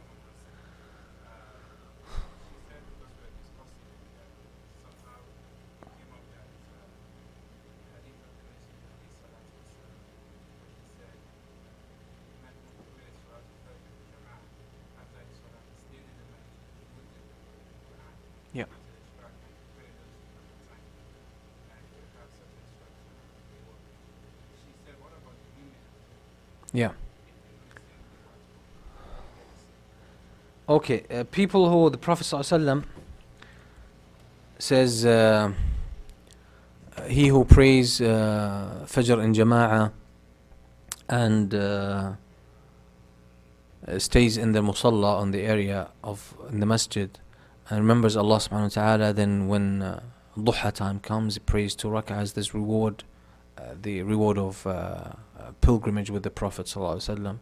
Yeah. Yeah. Okay, people who the Prophet ﷺ says he who prays Fajr in Jama'ah and stays in the Musalla on the area of in the masjid and remembers Allah subhanahu wa ta'ala, then when Duha time comes, he prays 2 rak'ahs, there's reward, the reward of pilgrimage with the Prophet ﷺ.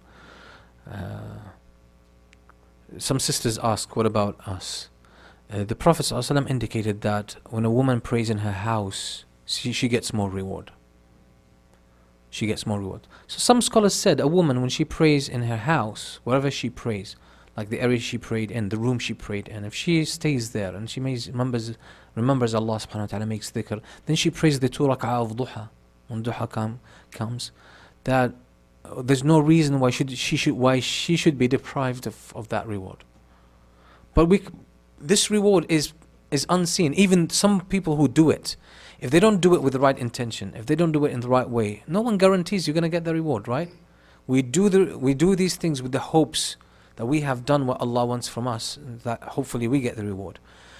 Some sisters ask, what about us? The Prophet ﷺ indicated that when a woman prays in her house, she gets more reward. She gets more reward. So some scholars said a woman, when she prays in her house, wherever she prays, like the area she prayed in, the room she prayed in, if she stays there and she remembers Allah subhanahu wa ta'ala, makes dhikr, then she prays the 2 rak'ah of duha, when duha comes, that there's no reason why she should be deprived of that reward. But this reward is unseen. Even some people who do it, if they don't do it with the right intention, if they don't do it in the right way, no one guarantees you're going to get the reward, right? We do these things with the hopes that we have done what Allah wants from us, that hopefully we get the reward.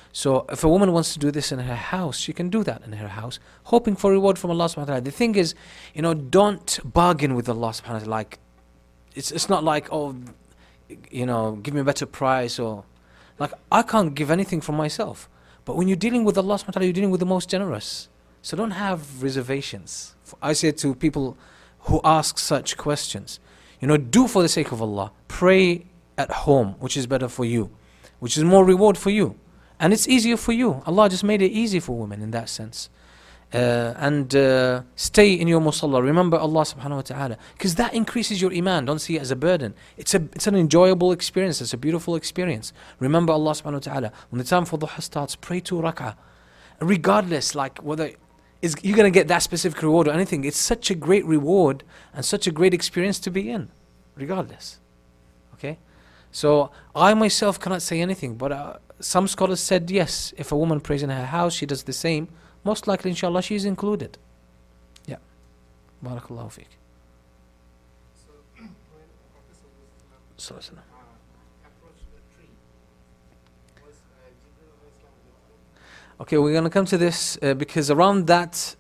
So if a woman wants to do this in her house, she can do that in her house, hoping for reward from Allah subhanahu wa ta'ala. The thing is, don't bargain with Allah subhanahu wa ta'ala. Like, it's not like, oh, give me a better price, or like, I can't give anything from myself. But when you're dealing with Allah subhanahu wa ta'ala, you're dealing with the most generous. So don't have reservations. I say to people who ask such questions, do for the sake of Allah. Pray at home, which is better for you, which is more reward for you. And it's easier for you. Allah just made it easy for women in that sense. And stay in your musalla. Remember Allah subhanahu wa ta'ala. Because that increases your iman. Don't see it as a burden. It's an enjoyable experience. It's a beautiful experience. Remember Allah subhanahu wa ta'ala. When the time for duha starts, pray 2 rak'ah. Regardless, like whether you're going to get that specific reward or anything, it's such a great reward and such a great experience to be in. Regardless. Okay? So I myself cannot say anything, but some scholars said yes, if a woman prays in her house, she does the same. Most likely, inshallah, she is included. Yeah. Barakallahu feek. So when Prophet Sallallahu approached the tree, was Jibril alayhi salam with the tree? Okay, we're going to come to this because around that,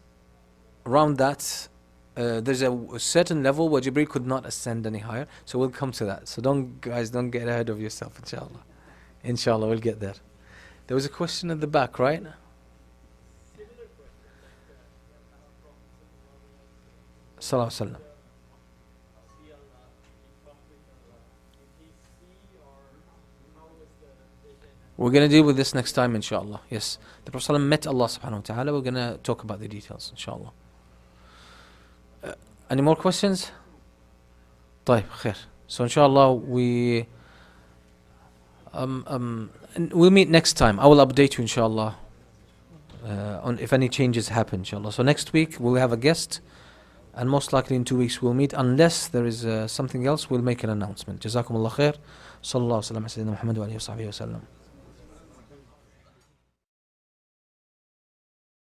there's a certain level where Jibril could not ascend any higher. So we'll come to that. So don't get ahead of yourself, inshallah. Inshallah, we'll get there. There was a question at the back, right? Sallallahu Alaihi Wasallam. We're going to deal with this next time, inshallah. Yes. The Prophet ﷺ met Allah subhanahu wa ta'ala. We're going to talk about the details, inshallah. Any more questions? طيب, khair. So inshallah, we'll meet next time. I will update you, inshallah, on if any changes happen, inshallah. So next week, we'll have a guest. And most likely in 2 weeks we'll meet. Unless there is something else, we'll make an announcement. Jazakumullah khair. Sallallahu alaihi wa sallam. Muhammad wa alihi wa sahbihi wa sallam.